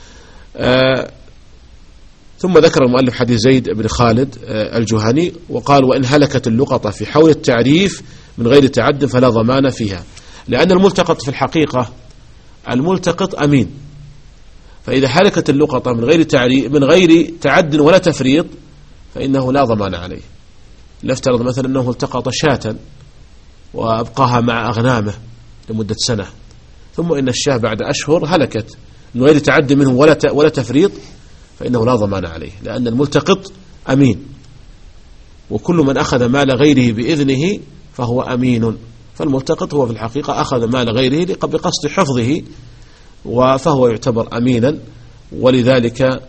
ثم ذكر المؤلف حديث زيد بن خالد الجهني وقال: وإن هلكت اللقطة في حول التعريف من غير تعد فلا ضمان فيها، لأن الملتقط في الحقيقة الملتقط أمين، فإذا هلكت اللقطة من غير تعريف من غير تعد ولا تفريط فإنه لا ضمان عليه. نفترض مثلا أنه التقط شاة وأبقاها مع أغنامه لمدة سنة، ثم إن الشاة بعد أشهر هلكت من غير تعد منه ولا ولا تفريط، فإنه لا ضمان عليه، لأن الملتقط أمين، وكل من أخذ مال غيره بإذنه فهو أمين. فالملتقط هو في الحقيقة أخذ مال غيره بقصد حفظه فهو يعتبر أمينا، ولذلك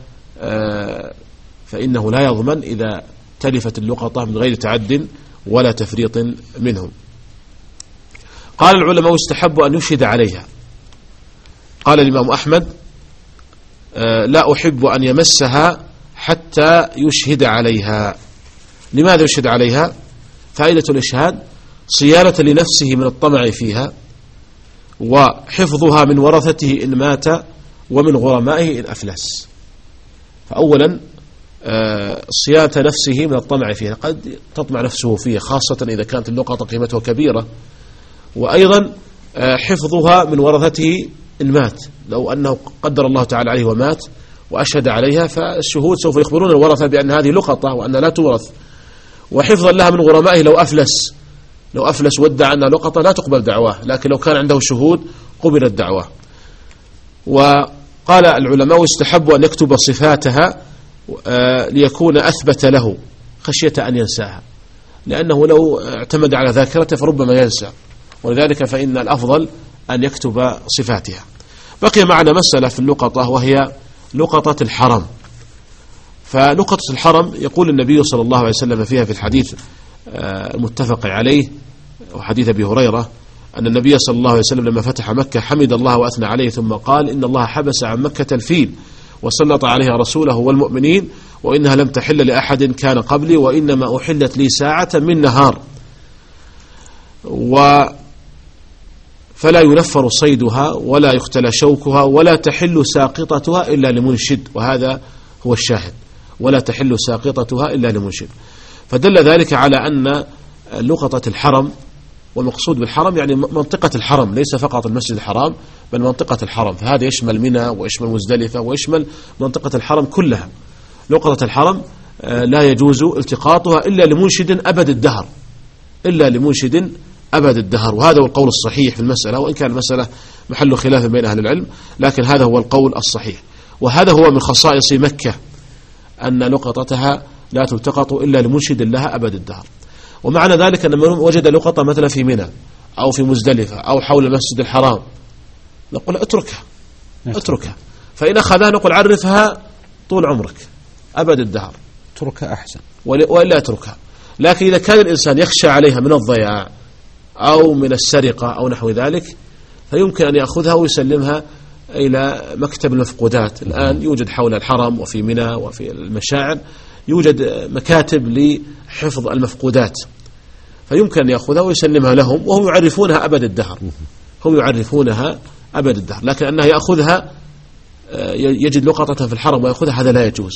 فإنه لا يضمن إذا تلفت اللقطة من غير تعد ولا تفريط منهم. قال العلماء: يستحب أن يشهد عليها. قال الإمام أحمد: لا أحب أن يمسها حتى يشهد عليها. لماذا يشهد عليها؟ فائدة الإشهاد صيانة لنفسه من الطمع فيها، وحفظها من ورثته إن مات ومن غرمائه إن أفلس. فأولا صيانة نفسه من الطمع فيها، قد تطمع نفسه فيها خاصة إذا كانت اللقطة قيمتها كبيرة، وأيضا حفظها من ورثته إن مات، لو أنه قدر الله تعالى عليه ومات وأشهد عليها فالشهود سوف يخبرون الورثة بأن هذه لقطة وأنها لا تورث، وحفظا لها من غرمائه لو أفلس لو أفلس وادعى أنها لقطة لا تقبل دعواه، لكن لو كان عنده شهود قبلت دعواه. وقال العلماء: يستحب أن يكتب صفاتها ليكون أثبت له خشية أن ينساها، لأنه لو اعتمد على ذاكرته فربما ينسى، ولذلك فإن الأفضل أن يكتب صفاتها. بقي معنا مسألة في اللقطة وهي لقطة الحرم. فلقطة الحرم يقول النبي صلى الله عليه وسلم فيها في الحديث المتفق عليه وحديث أبي هريرة أن النبي صلى الله عليه وسلم لما فتح مكة حمد الله وأثنى عليه ثم قال: إن الله حبس عن مكة الفيل وسلط عليها رسوله والمؤمنين، وإنها لم تحل لأحد كان قبلي، وإنما أحلت لي ساعة من نهار، و فلا ينفر صيدها ولا يختلى شوكها ولا تحل ساقطتها إلا لمنشد. وهذا هو الشاهد: ولا تحل ساقطتها إلا لمنشد. فدل ذلك على أن لقطة الحرم، والمقصود بالحرم يعني منطقة الحرم، ليس فقط المسجد الحرام بل منطقة الحرم، فهذا يشمل منى ويشمل مزدلفة ويشمل منطقة الحرم كلها. لقطة الحرم لا يجوز التقاطها إلا لمنشد أبد الدهر إلا لمنشد أبد الدهر وهذا هو القول الصحيح في المسألة، وإن كان المسألة محل خلاف بين أهل العلم، لكن هذا هو القول الصحيح. وهذا هو من خصائص مكة أن لقطتها لا تلتقط إلا لمنشد لها أبد الدهر. ومعنى ذلك أن من وجد لقطة مثلا في منى أو في مزدلفة أو حول المسجد الحرام نقول اتركها اتركها فإن أخذها نقول عرفها طول عمرك أبد الدهر، اتركها أحسن وإلا اتركها. لكن إذا كان الإنسان يخشى عليها من الضياع أو من السرقة أو نحو ذلك فيمكن أن يأخذها ويسلمها إلى مكتب المفقودات. الآن يوجد حول الحرم وفي منى وفي المشاعر يوجد مكاتب لحفظ المفقودات، فيمكن أن يأخذها ويسلمها لهم وهم يعرفونها أبد الدهر هم يعرفونها أبد الدهر. لكن أنه يأخذها يجد لقطة في الحرم ويأخذها هذا لا يجوز.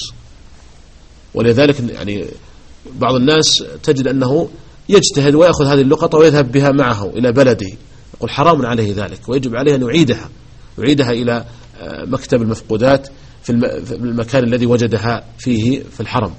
ولذلك يعني بعض الناس تجد أنه يجتهد ويأخذ هذه اللقطة ويذهب بها معه إلى بلده، يقول حرام عليه ذلك ويجب عليه أن يعيدها يعيدها إلى مكتب المفقودات في المكان الذي وجدها فيه في الحرم.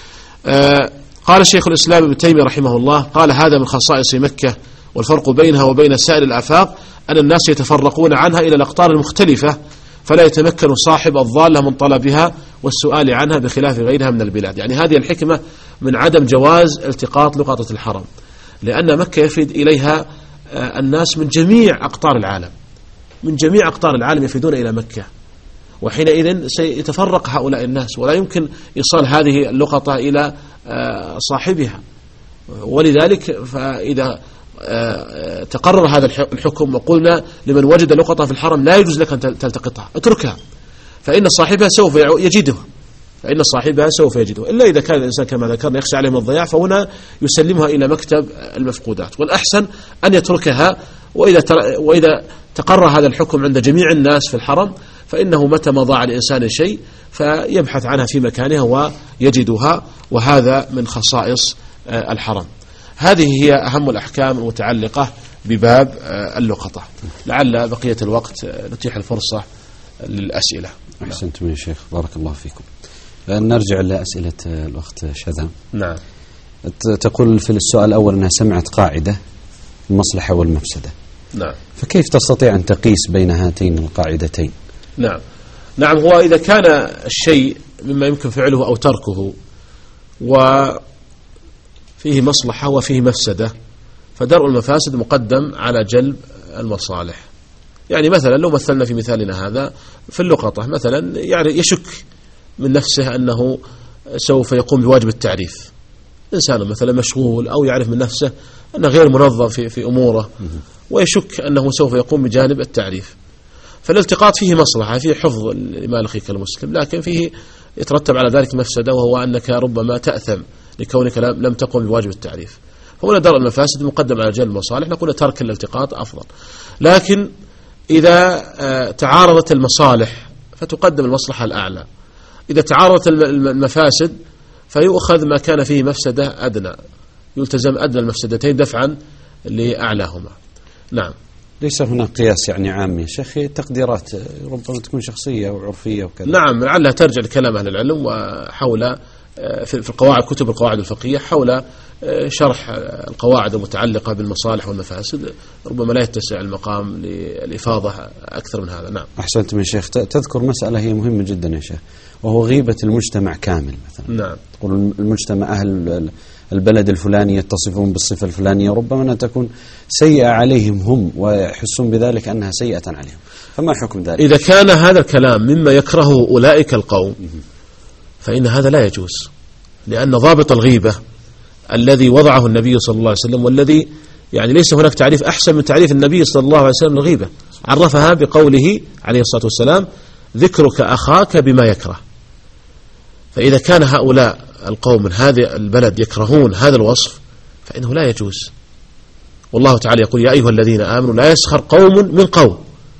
قال الشيخ الإسلام ابن تيمية رحمه الله قال: هذا من خصائص مكة، والفرق بينها وبين سائر الآفاق أن الناس يتفرقون عنها إلى الأقطار المختلفة، فلا يتمكن صاحب الضالة من طلبها والسؤال عنها بخلاف غيرها من البلاد. يعني هذه الحكمة من عدم جواز التقاط لقطة الحرم، لأن مكة يفيد إليها الناس من جميع أقطار العالم من جميع أقطار العالم يفيدون إلى مكة، وحينئذ سيتفرق هؤلاء الناس ولا يمكن إيصال هذه اللقطة إلى صاحبها. ولذلك فإذا تقرر هذا الحكم وقلنا لمن وجد لقطة في الحرم لا يجوز لك أن تلتقطها، اتركها، فإن صاحبها سوف يجدها فإن صاحبها سوف يجده، إلا إذا كان الإنسان كما ذكرنا يخشى عليه من الضياع، فهنا يسلمها إلى مكتب المفقودات، والأحسن أن يتركها. وإذا وإذا تقرر هذا الحكم عند جميع الناس في الحرم، فإنه متى ما ضاع الإنسان شيء فيبحث عنها في مكانها ويجدها، وهذا من خصائص الحرم. هذه هي أهم الأحكام المتعلقة بباب اللقطة. لعل بقية الوقت نتيح الفرصة للأسئلة. أحسنتم يا شيخ، بارك الله فيكم. نرجع لأسئلة الأخت شذا. نعم. تقول في السؤال الأول أنها سمعت قاعدة المصلحة والمفسدة. نعم. فكيف تستطيع أن تقيس بين هاتين القاعدتين؟ نعم نعم هو إذا كان الشيء مما يمكن فعله أو تركه وفيه مصلحة وفيه مفسدة، فدرء المفاسد مقدم على جلب المصالح. يعني مثلا لو مثلنا في مثالنا هذا في اللقطة مثلا، يعني يشك من نفسه أنه سوف يقوم بواجب التعريف، إنسان مثلا مشغول أو يعرف من نفسه أنه غير منظم في, في أموره، ويشك أنه سوف يقوم بجانب التعريف، فالالتقاط فيه مصلحة، فيه حفظ لمال أخيك المسلم، لكن فيه يترتب على ذلك مفسدة، وهو أنك ربما تأثم لكونك لم تقوم بواجب التعريف. فهنا درء المفاسد مقدم على جلب المصالح، نقول ترك الالتقاط أفضل. لكن إذا تعارضت المصالح فتقدم المصلحة الأعلى، إذا تعارضت المفاسد فيؤخذ ما كان فيه مفسدة أدنى، يلتزم أدنى المفسدتين دفعا لأعلاهما. نعم. ليس هناك قياس يعني عام يا شيخ، تقديرات ربما تكون شخصية وعرفية وكذا. نعم، لعلها ترجع لكلام أهل العلم وحول في القواعد، كتب القواعد الفقهية حول شرح القواعد المتعلقة بالمصالح والمفاسد، ربما لا يتسع المقام للإفاضة أكثر من هذا. نعم. أحسنتم يا شيخ. تذكر مسألة هي مهمة جدا يا شيخ، وهو غيبة المجتمع كامل مثلا. نعم. تقول المجتمع أهل البلد الفلاني يتصفون بالصفة الفلانية، ربما أنها تكون سيئة عليهم هم ويحسون بذلك أنها سيئة عليهم، فما حكم ذلك؟ إذا كان هذا الكلام مما يكرهه أولئك القوم فإن هذا لا يجوز، لأن ضابط الغيبة الذي وضعه النبي صلى الله عليه وسلم، والذي يعني ليس هناك تعريف أحسن من تعريف النبي صلى الله عليه وسلم للغيبة، عرفها بقوله عليه الصلاة والسلام: ذكرك أخاك بما يكره. فإذا كان هؤلاء القوم من هذا البلد يكرهون هذا الوصف فإنه لا يجوز. والله تعالى يقول: يا أيها الذين آمنوا لا يسخر قوم من قوم.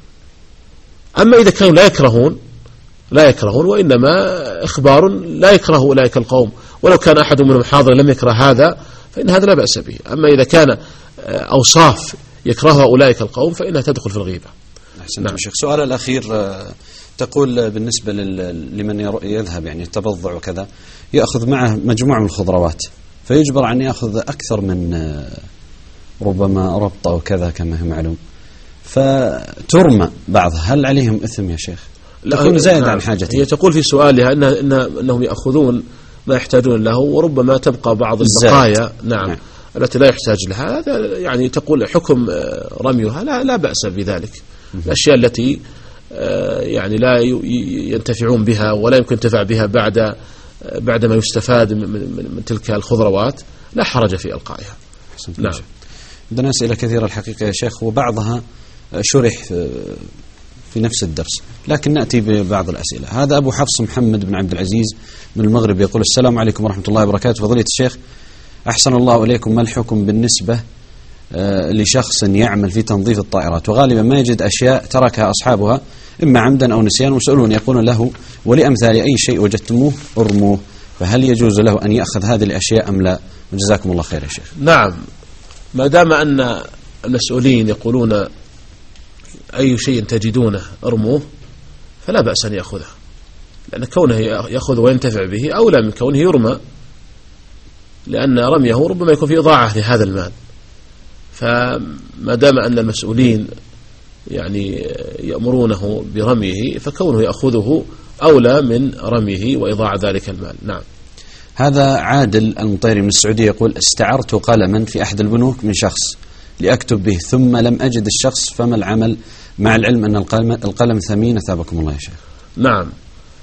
أما إذا كانوا لا يكرهون لا يكرهون وإنما إخبار لا يكره أولئك القوم، ولو كان أحد منهم حاضر لم يكره هذا فإن هذا لا بأس به. أما إذا كان أوصاف يكرهها أولئك القوم فإنها تدخل في الغيبة. نعم. شيخ، سؤال الأخير، تقول بالنسبة لمن يذهب يعني يتبضع وكذا، يأخذ معه مجموعة من الخضروات، فيجبر أن يأخذ أكثر من ربما ربطة وكذا كما هو معلوم، فترمى بعضها، هل عليهم إثم يا شيخ؟ تكون زائد عن حاجته. هي تقول في سؤالها إن أنهم يأخذون ما يحتاجون له، وربما تبقى بعض البقايا نعم, نعم. التي لا يحتاج لها. هذا يعني تقول حكم رميها لا, لا بأس بذلك. الأشياء التي يعني لا ينتفعون بها ولا يمكن ينتفع بها بعد بعد ما يستفاد من, من تلك الخضروات لا حرج في إلقائها. نعم. عندنا أسئلة كثيرة الحقيقة يا شيخ، وبعضها شرح في نفس الدرس، لكن نأتي ببعض الأسئلة. هذا أبو حفص محمد بن عبد العزيز من المغرب يقول: السلام عليكم ورحمة الله وبركاته. فضيلة الشيخ أحسن الله إليكم، ما الحكم بالنسبة لشخص يعمل في تنظيف الطائرات وغالبا ما يجد أشياء تركها أصحابها إما عمدا أو نسيان، وسألون يقولون له ولأمثال أي شيء وجدتموه ارموه، فهل يجوز له أن يأخذ هذه الأشياء أم لا؟ وجزاكم الله خير يا شيخ. نعم، ما دام أن المسؤولين يقولون أي شيء تجدونه ارموه فلا بأس أن يأخذه، لأن كونه يأخذ وينتفع به أولى من كونه يرمى، لأن رميه ربما يكون في إضاعة لهذا المال. فما دام أن المسؤولين يعني يأمرونه برميه فكونه يأخذه أولى من رميه وإضاعة ذلك المال. نعم. هذا عادل المطيري من السعودية يقول: استعرت قلما في أحد البنوك من شخص لأكتب به ثم لم أجد الشخص، فما العمل مع العلم أن القلم, القلم ثمين؟ أثابكم الله يا شيخ. نعم.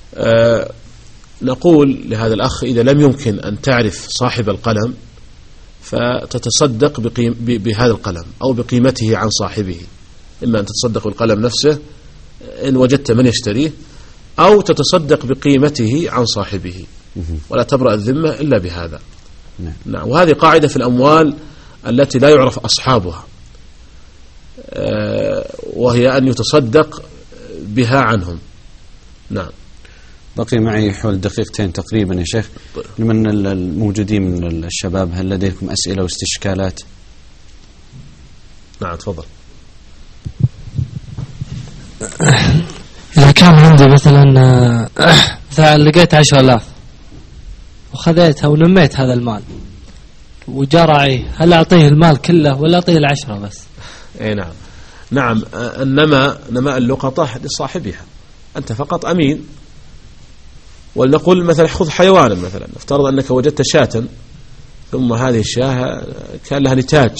أه نقول لهذا الأخ: إذا لم يمكن أن تعرف صاحب القلم فتتصدق بقيم بهذا القلم أو بقيمته عن صاحبه، إما أن تتصدق بالقلم نفسه إن وجدت من يشتريه، أو تتصدق بقيمته عن صاحبه، ولا تبرأ الذمة إلا بهذا. نعم. وهذه قاعدة في الأموال التي لا يعرف أصحابها، وهي أن يتصدق بها عنهم. نعم. بقي معي حول دقيقتين تقريبا يا شيخ. من الموجودين من الشباب هل لديكم أسئلة واستشكالات؟ نعم تفضل. إذا كان عندي مثلا مثلا لقيت عشر آلاف وخذيتها ونميت هذا المال وجرعي، هل أعطيه المال كله ولا أعطيه العشرة بس؟ أي نعم. نعم النماء نماء اللقطة لصاحبها، أنت فقط أمين. ولنقول مثلا خذ حيوانا، مثلا افترض أنك وجدت شاة ثم هذه الشاة كان لها نتاج،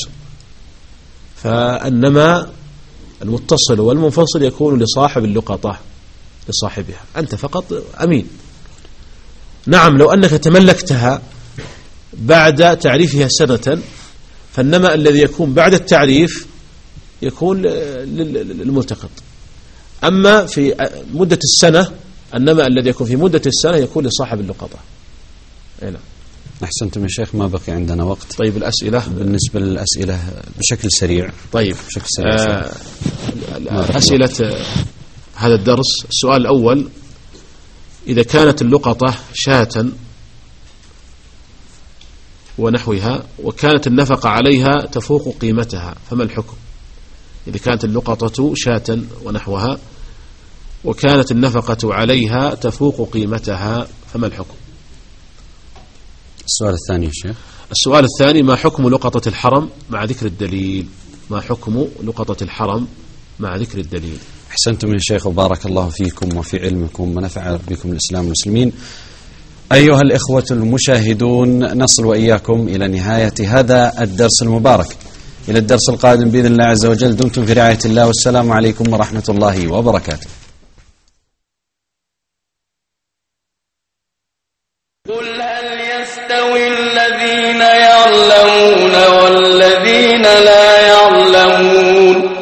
فالنماء المتصل والمنفصل يكون لصاحب اللقطة لصاحبها، أنت فقط أمين. نعم لو أنك تملكتها بعد تعريفها سنة فالنماء الذي يكون بعد التعريف يكون للملتقط. أما في مدة السنة النماء الذي يكون في مدة السنة يكون لصاحب اللقطة. نعم. أحسنتم يا شيخ، ما بقي عندنا وقت. طيب الأسئلة، بالنسبة للأسئلة بشكل سريع. طيب بشكل سريع. آه أسئلة هذا الدرس. السؤال الأول: إذا كانت اللقطة شاة ونحوها وكانت النفقة عليها تفوق قيمتها فما الحكم؟ إذا كانت اللقطة شاة ونحوها وكانت النفقة عليها تفوق قيمتها فما الحكم؟ السؤال الثاني يا شيخ. السؤال الثاني: ما حكم لقطة الحرم مع ذكر الدليل؟ ما حكم لقطة الحرم مع ذكر الدليل؟ أحسنتم يا شيخ وبارك الله فيكم وفي علمكم ونفع بكم الإسلام والمسلمين. أيها الإخوة المشاهدون، نصل وإياكم إلى نهاية هذا الدرس المبارك. إلى الدرس القادم بإذن الله عز وجل. دمتم في رعاية الله، والسلام عليكم ورحمة الله وبركاته. قل هل يستوي الذين يعلمون والذين لا يعلمون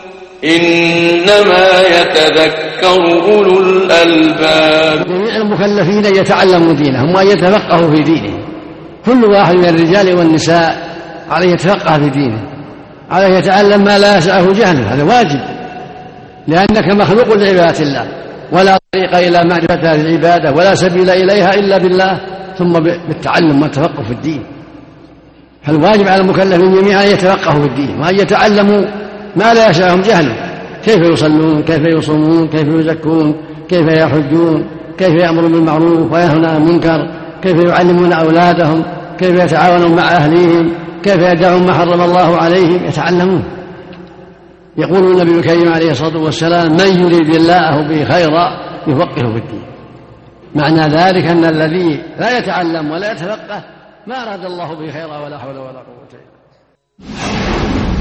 إنما يتذكر أولو الألباب. جميع المكلفين أن يتعلموا دينهم وأن يتفقهوا في دينهم. كل واحد من الرجال والنساء عليه يتفقه في دينه، عليه يتعلم ما لا يسعه جهله، هذا واجب، لأنك مخلوق لعبادة الله، ولا طريق إلى معرفة هذه العبادة ولا سبيل إليها إلا بالله ثم بالتعلم والتفقه في الدين. فالواجب على المكلفين جميعا أن يتفقهوا في الدين وأن يتعلموا ما لا يسعهم جهله، كيف يصلون، كيف يصومون، كيف يزكون، كيف يحجون، كيف يأمرون بالمعروف وينهون عن المنكر، كيف يعلمون أولادهم، كيف يتعاونون مع أهليهم، كيف يدعون ما حرم الله عليهم، يتعلمون. يقول النبي الكريم عليه الصلاة والسلام: من يريد الله به خيرا يفقهه في الدين. معنى ذلك أن الذي لا يتعلم ولا يتفقه ما أراد الله به خيرا ولا حول ولا قوة إلا بالله.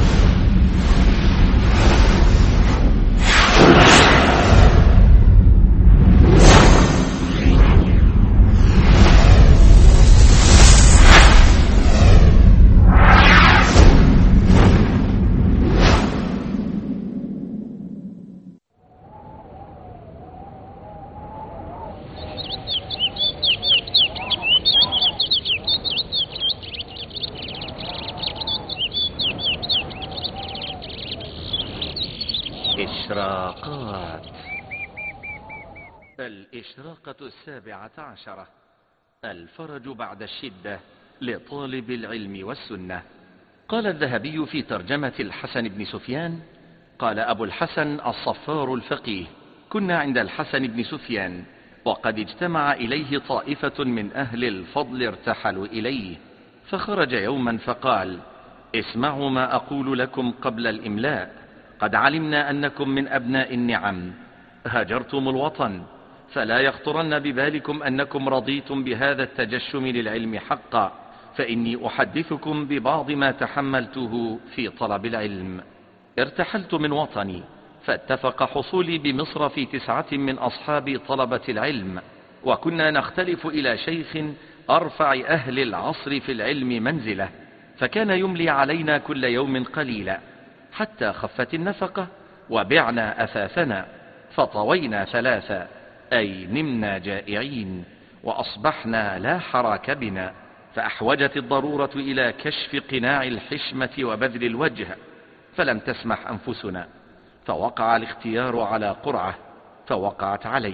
إشراقات. الإشراقة السابعة عشرة: الفرج بعد الشدة لطالب العلم والسنة. قال الذهبي في ترجمة الحسن بن سفيان: قال أبو الحسن الصفار الفقيه: كنا عند الحسن بن سفيان وقد اجتمع إليه طائفة من أهل الفضل ارتحلوا إليه، فخرج يوما فقال: اسمعوا ما أقول لكم قبل الإملاء، قد علمنا أنكم من أبناء النعم، هاجرتم الوطن، فلا يخطرن ببالكم أنكم رضيتم بهذا التجشم للعلم حقا، فإني أحدثكم ببعض ما تحملته في طلب العلم. ارتحلت من وطني، فاتفق حصولي بمصر في تسعة من أصحاب طلبة العلم، وكنا نختلف إلى شيخ أرفع أهل العصر في العلم منزلة، فكان يملي علينا كل يوم قليلا حتى خفت النفقة وبعنا أثاثنا فطوينا ثلاثة، أي نمنا جائعين وأصبحنا لا حراك بنا، فأحوجت الضرورة إلى كشف قناع الحشمة وبذل الوجه، فلم تسمح أنفسنا، فوقع الاختيار على قرعة فوقعت علي،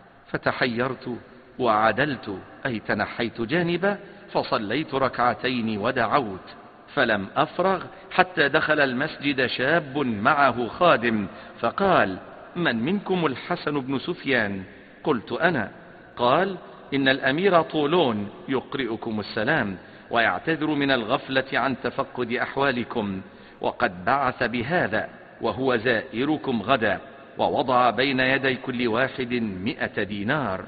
فتحيرت وعدلت، أي تنحيت جانبا فصليت ركعتين ودعوت، فلم أفرغ حتى دخل المسجد شاب معه خادم فقال: من منكم الحسن بن سفيان؟ قلت: أنا. قال: إن الأمير طولون يقرئكم السلام ويعتذر من الغفلة عن تفقد أحوالكم، وقد بعث بهذا وهو زائركم غدا، ووضع بين يدي كل واحد مئة دينار.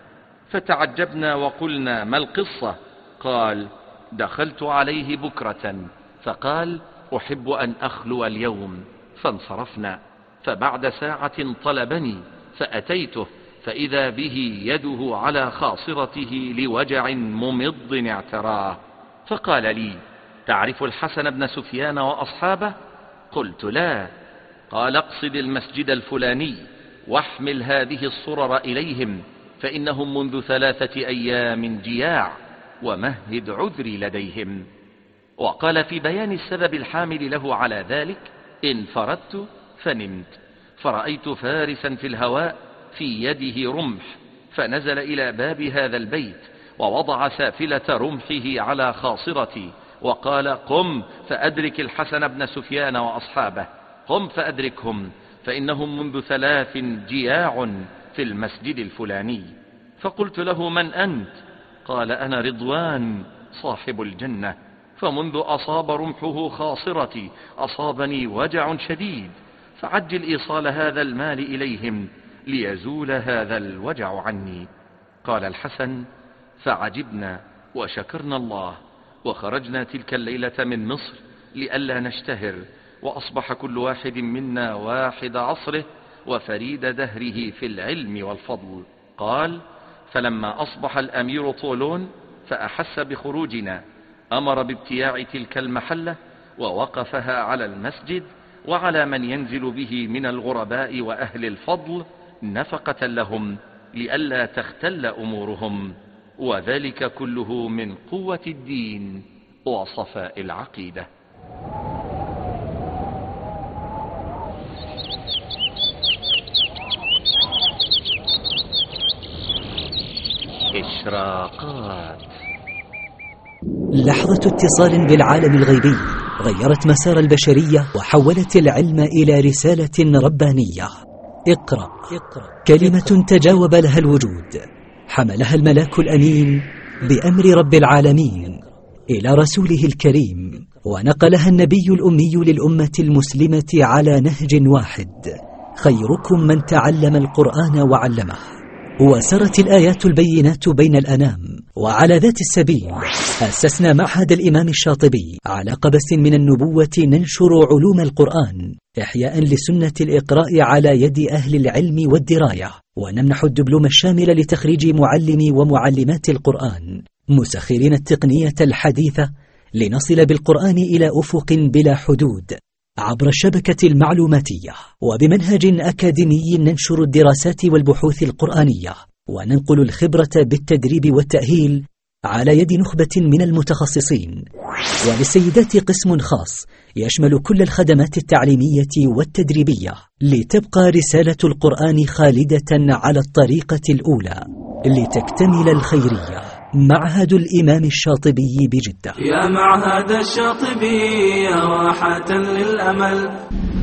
فتعجبنا وقلنا: ما القصة؟ قال: دخلت عليه بكرة فقال: أحب أن أخلو اليوم، فانصرفنا، فبعد ساعة طلبني فأتيته فإذا به يده على خاصرته لوجع ممض اعتراه، فقال لي: تعرف الحسن بن سفيان وأصحابه؟ قلت: لا. قال: اقصد المسجد الفلاني واحمل هذه الصرر إليهم، فإنهم منذ ثلاثة أيام جياع، ومهد عذري لديهم. وقال في بيان السبب الحامل له على ذلك: إن فردت فنمت، فرأيت فارسا في الهواء في يده رمح، فنزل إلى باب هذا البيت ووضع سافلة رمحه على خاصرتي وقال: قم فأدرك الحسن بن سفيان وأصحابه، قم فأدركهم، فإنهم منذ ثلاث جياع في المسجد الفلاني. فقلت له: من أنت؟ قال: أنا رضوان صاحب الجنة، فمنذ أصاب رمحه خاصرتي أصابني وجع شديد، فعجل إيصال هذا المال إليهم ليزول هذا الوجع عني. قال الحسن: فعجبنا وشكرنا الله، وخرجنا تلك الليلة من مصر لئلا نشتهر، وأصبح كل واحد منا واحد عصره وفريد دهره في العلم والفضل. قال: فلما أصبح الأمير طولون فأحس بخروجنا أمر بابتياع تلك المحلة ووقفها على المسجد وعلى من ينزل به من الغرباء وأهل الفضل نفقة لهم لئلا تختل أمورهم، وذلك كله من قوة الدين وصفاء العقيدة. إشراقات. لحظة اتصال بالعالم الغيبي غيرت مسار البشرية وحولت العلم إلى رسالة ربانية. اقرأ. كلمة تجاوب لها الوجود، حملها الملاك الأمين بأمر رب العالمين إلى رسوله الكريم، ونقلها النبي الأمي للأمة المسلمة على نهج واحد: خيركم من تعلم القرآن وعلمه. وسرت الآيات البينات بين الأنام، وعلى ذات السبيل أسسنا معهد الإمام الشاطبي على قبس من النبوة ننشر علوم القرآن إحياء لسنة الإقراء على يد أهل العلم والدراية، ونمنح الدبلوم الشامل لتخريج معلمي ومعلمات القرآن، مسخرين التقنية الحديثة لنصل بالقرآن إلى أفق بلا حدود عبر الشبكة المعلوماتية، وبمنهج أكاديمي ننشر الدراسات والبحوث القرآنية، وننقل الخبرة بالتدريب والتأهيل على يد نخبة من المتخصصين. وللسيدات قسم خاص يشمل كل الخدمات التعليمية والتدريبية، لتبقى رسالة القرآن خالدة على الطريقة الأولى لتكتمل الخيرية. معهد الإمام الشاطبي بجدة. يا معهد الشاطبي يا واحة للأمل.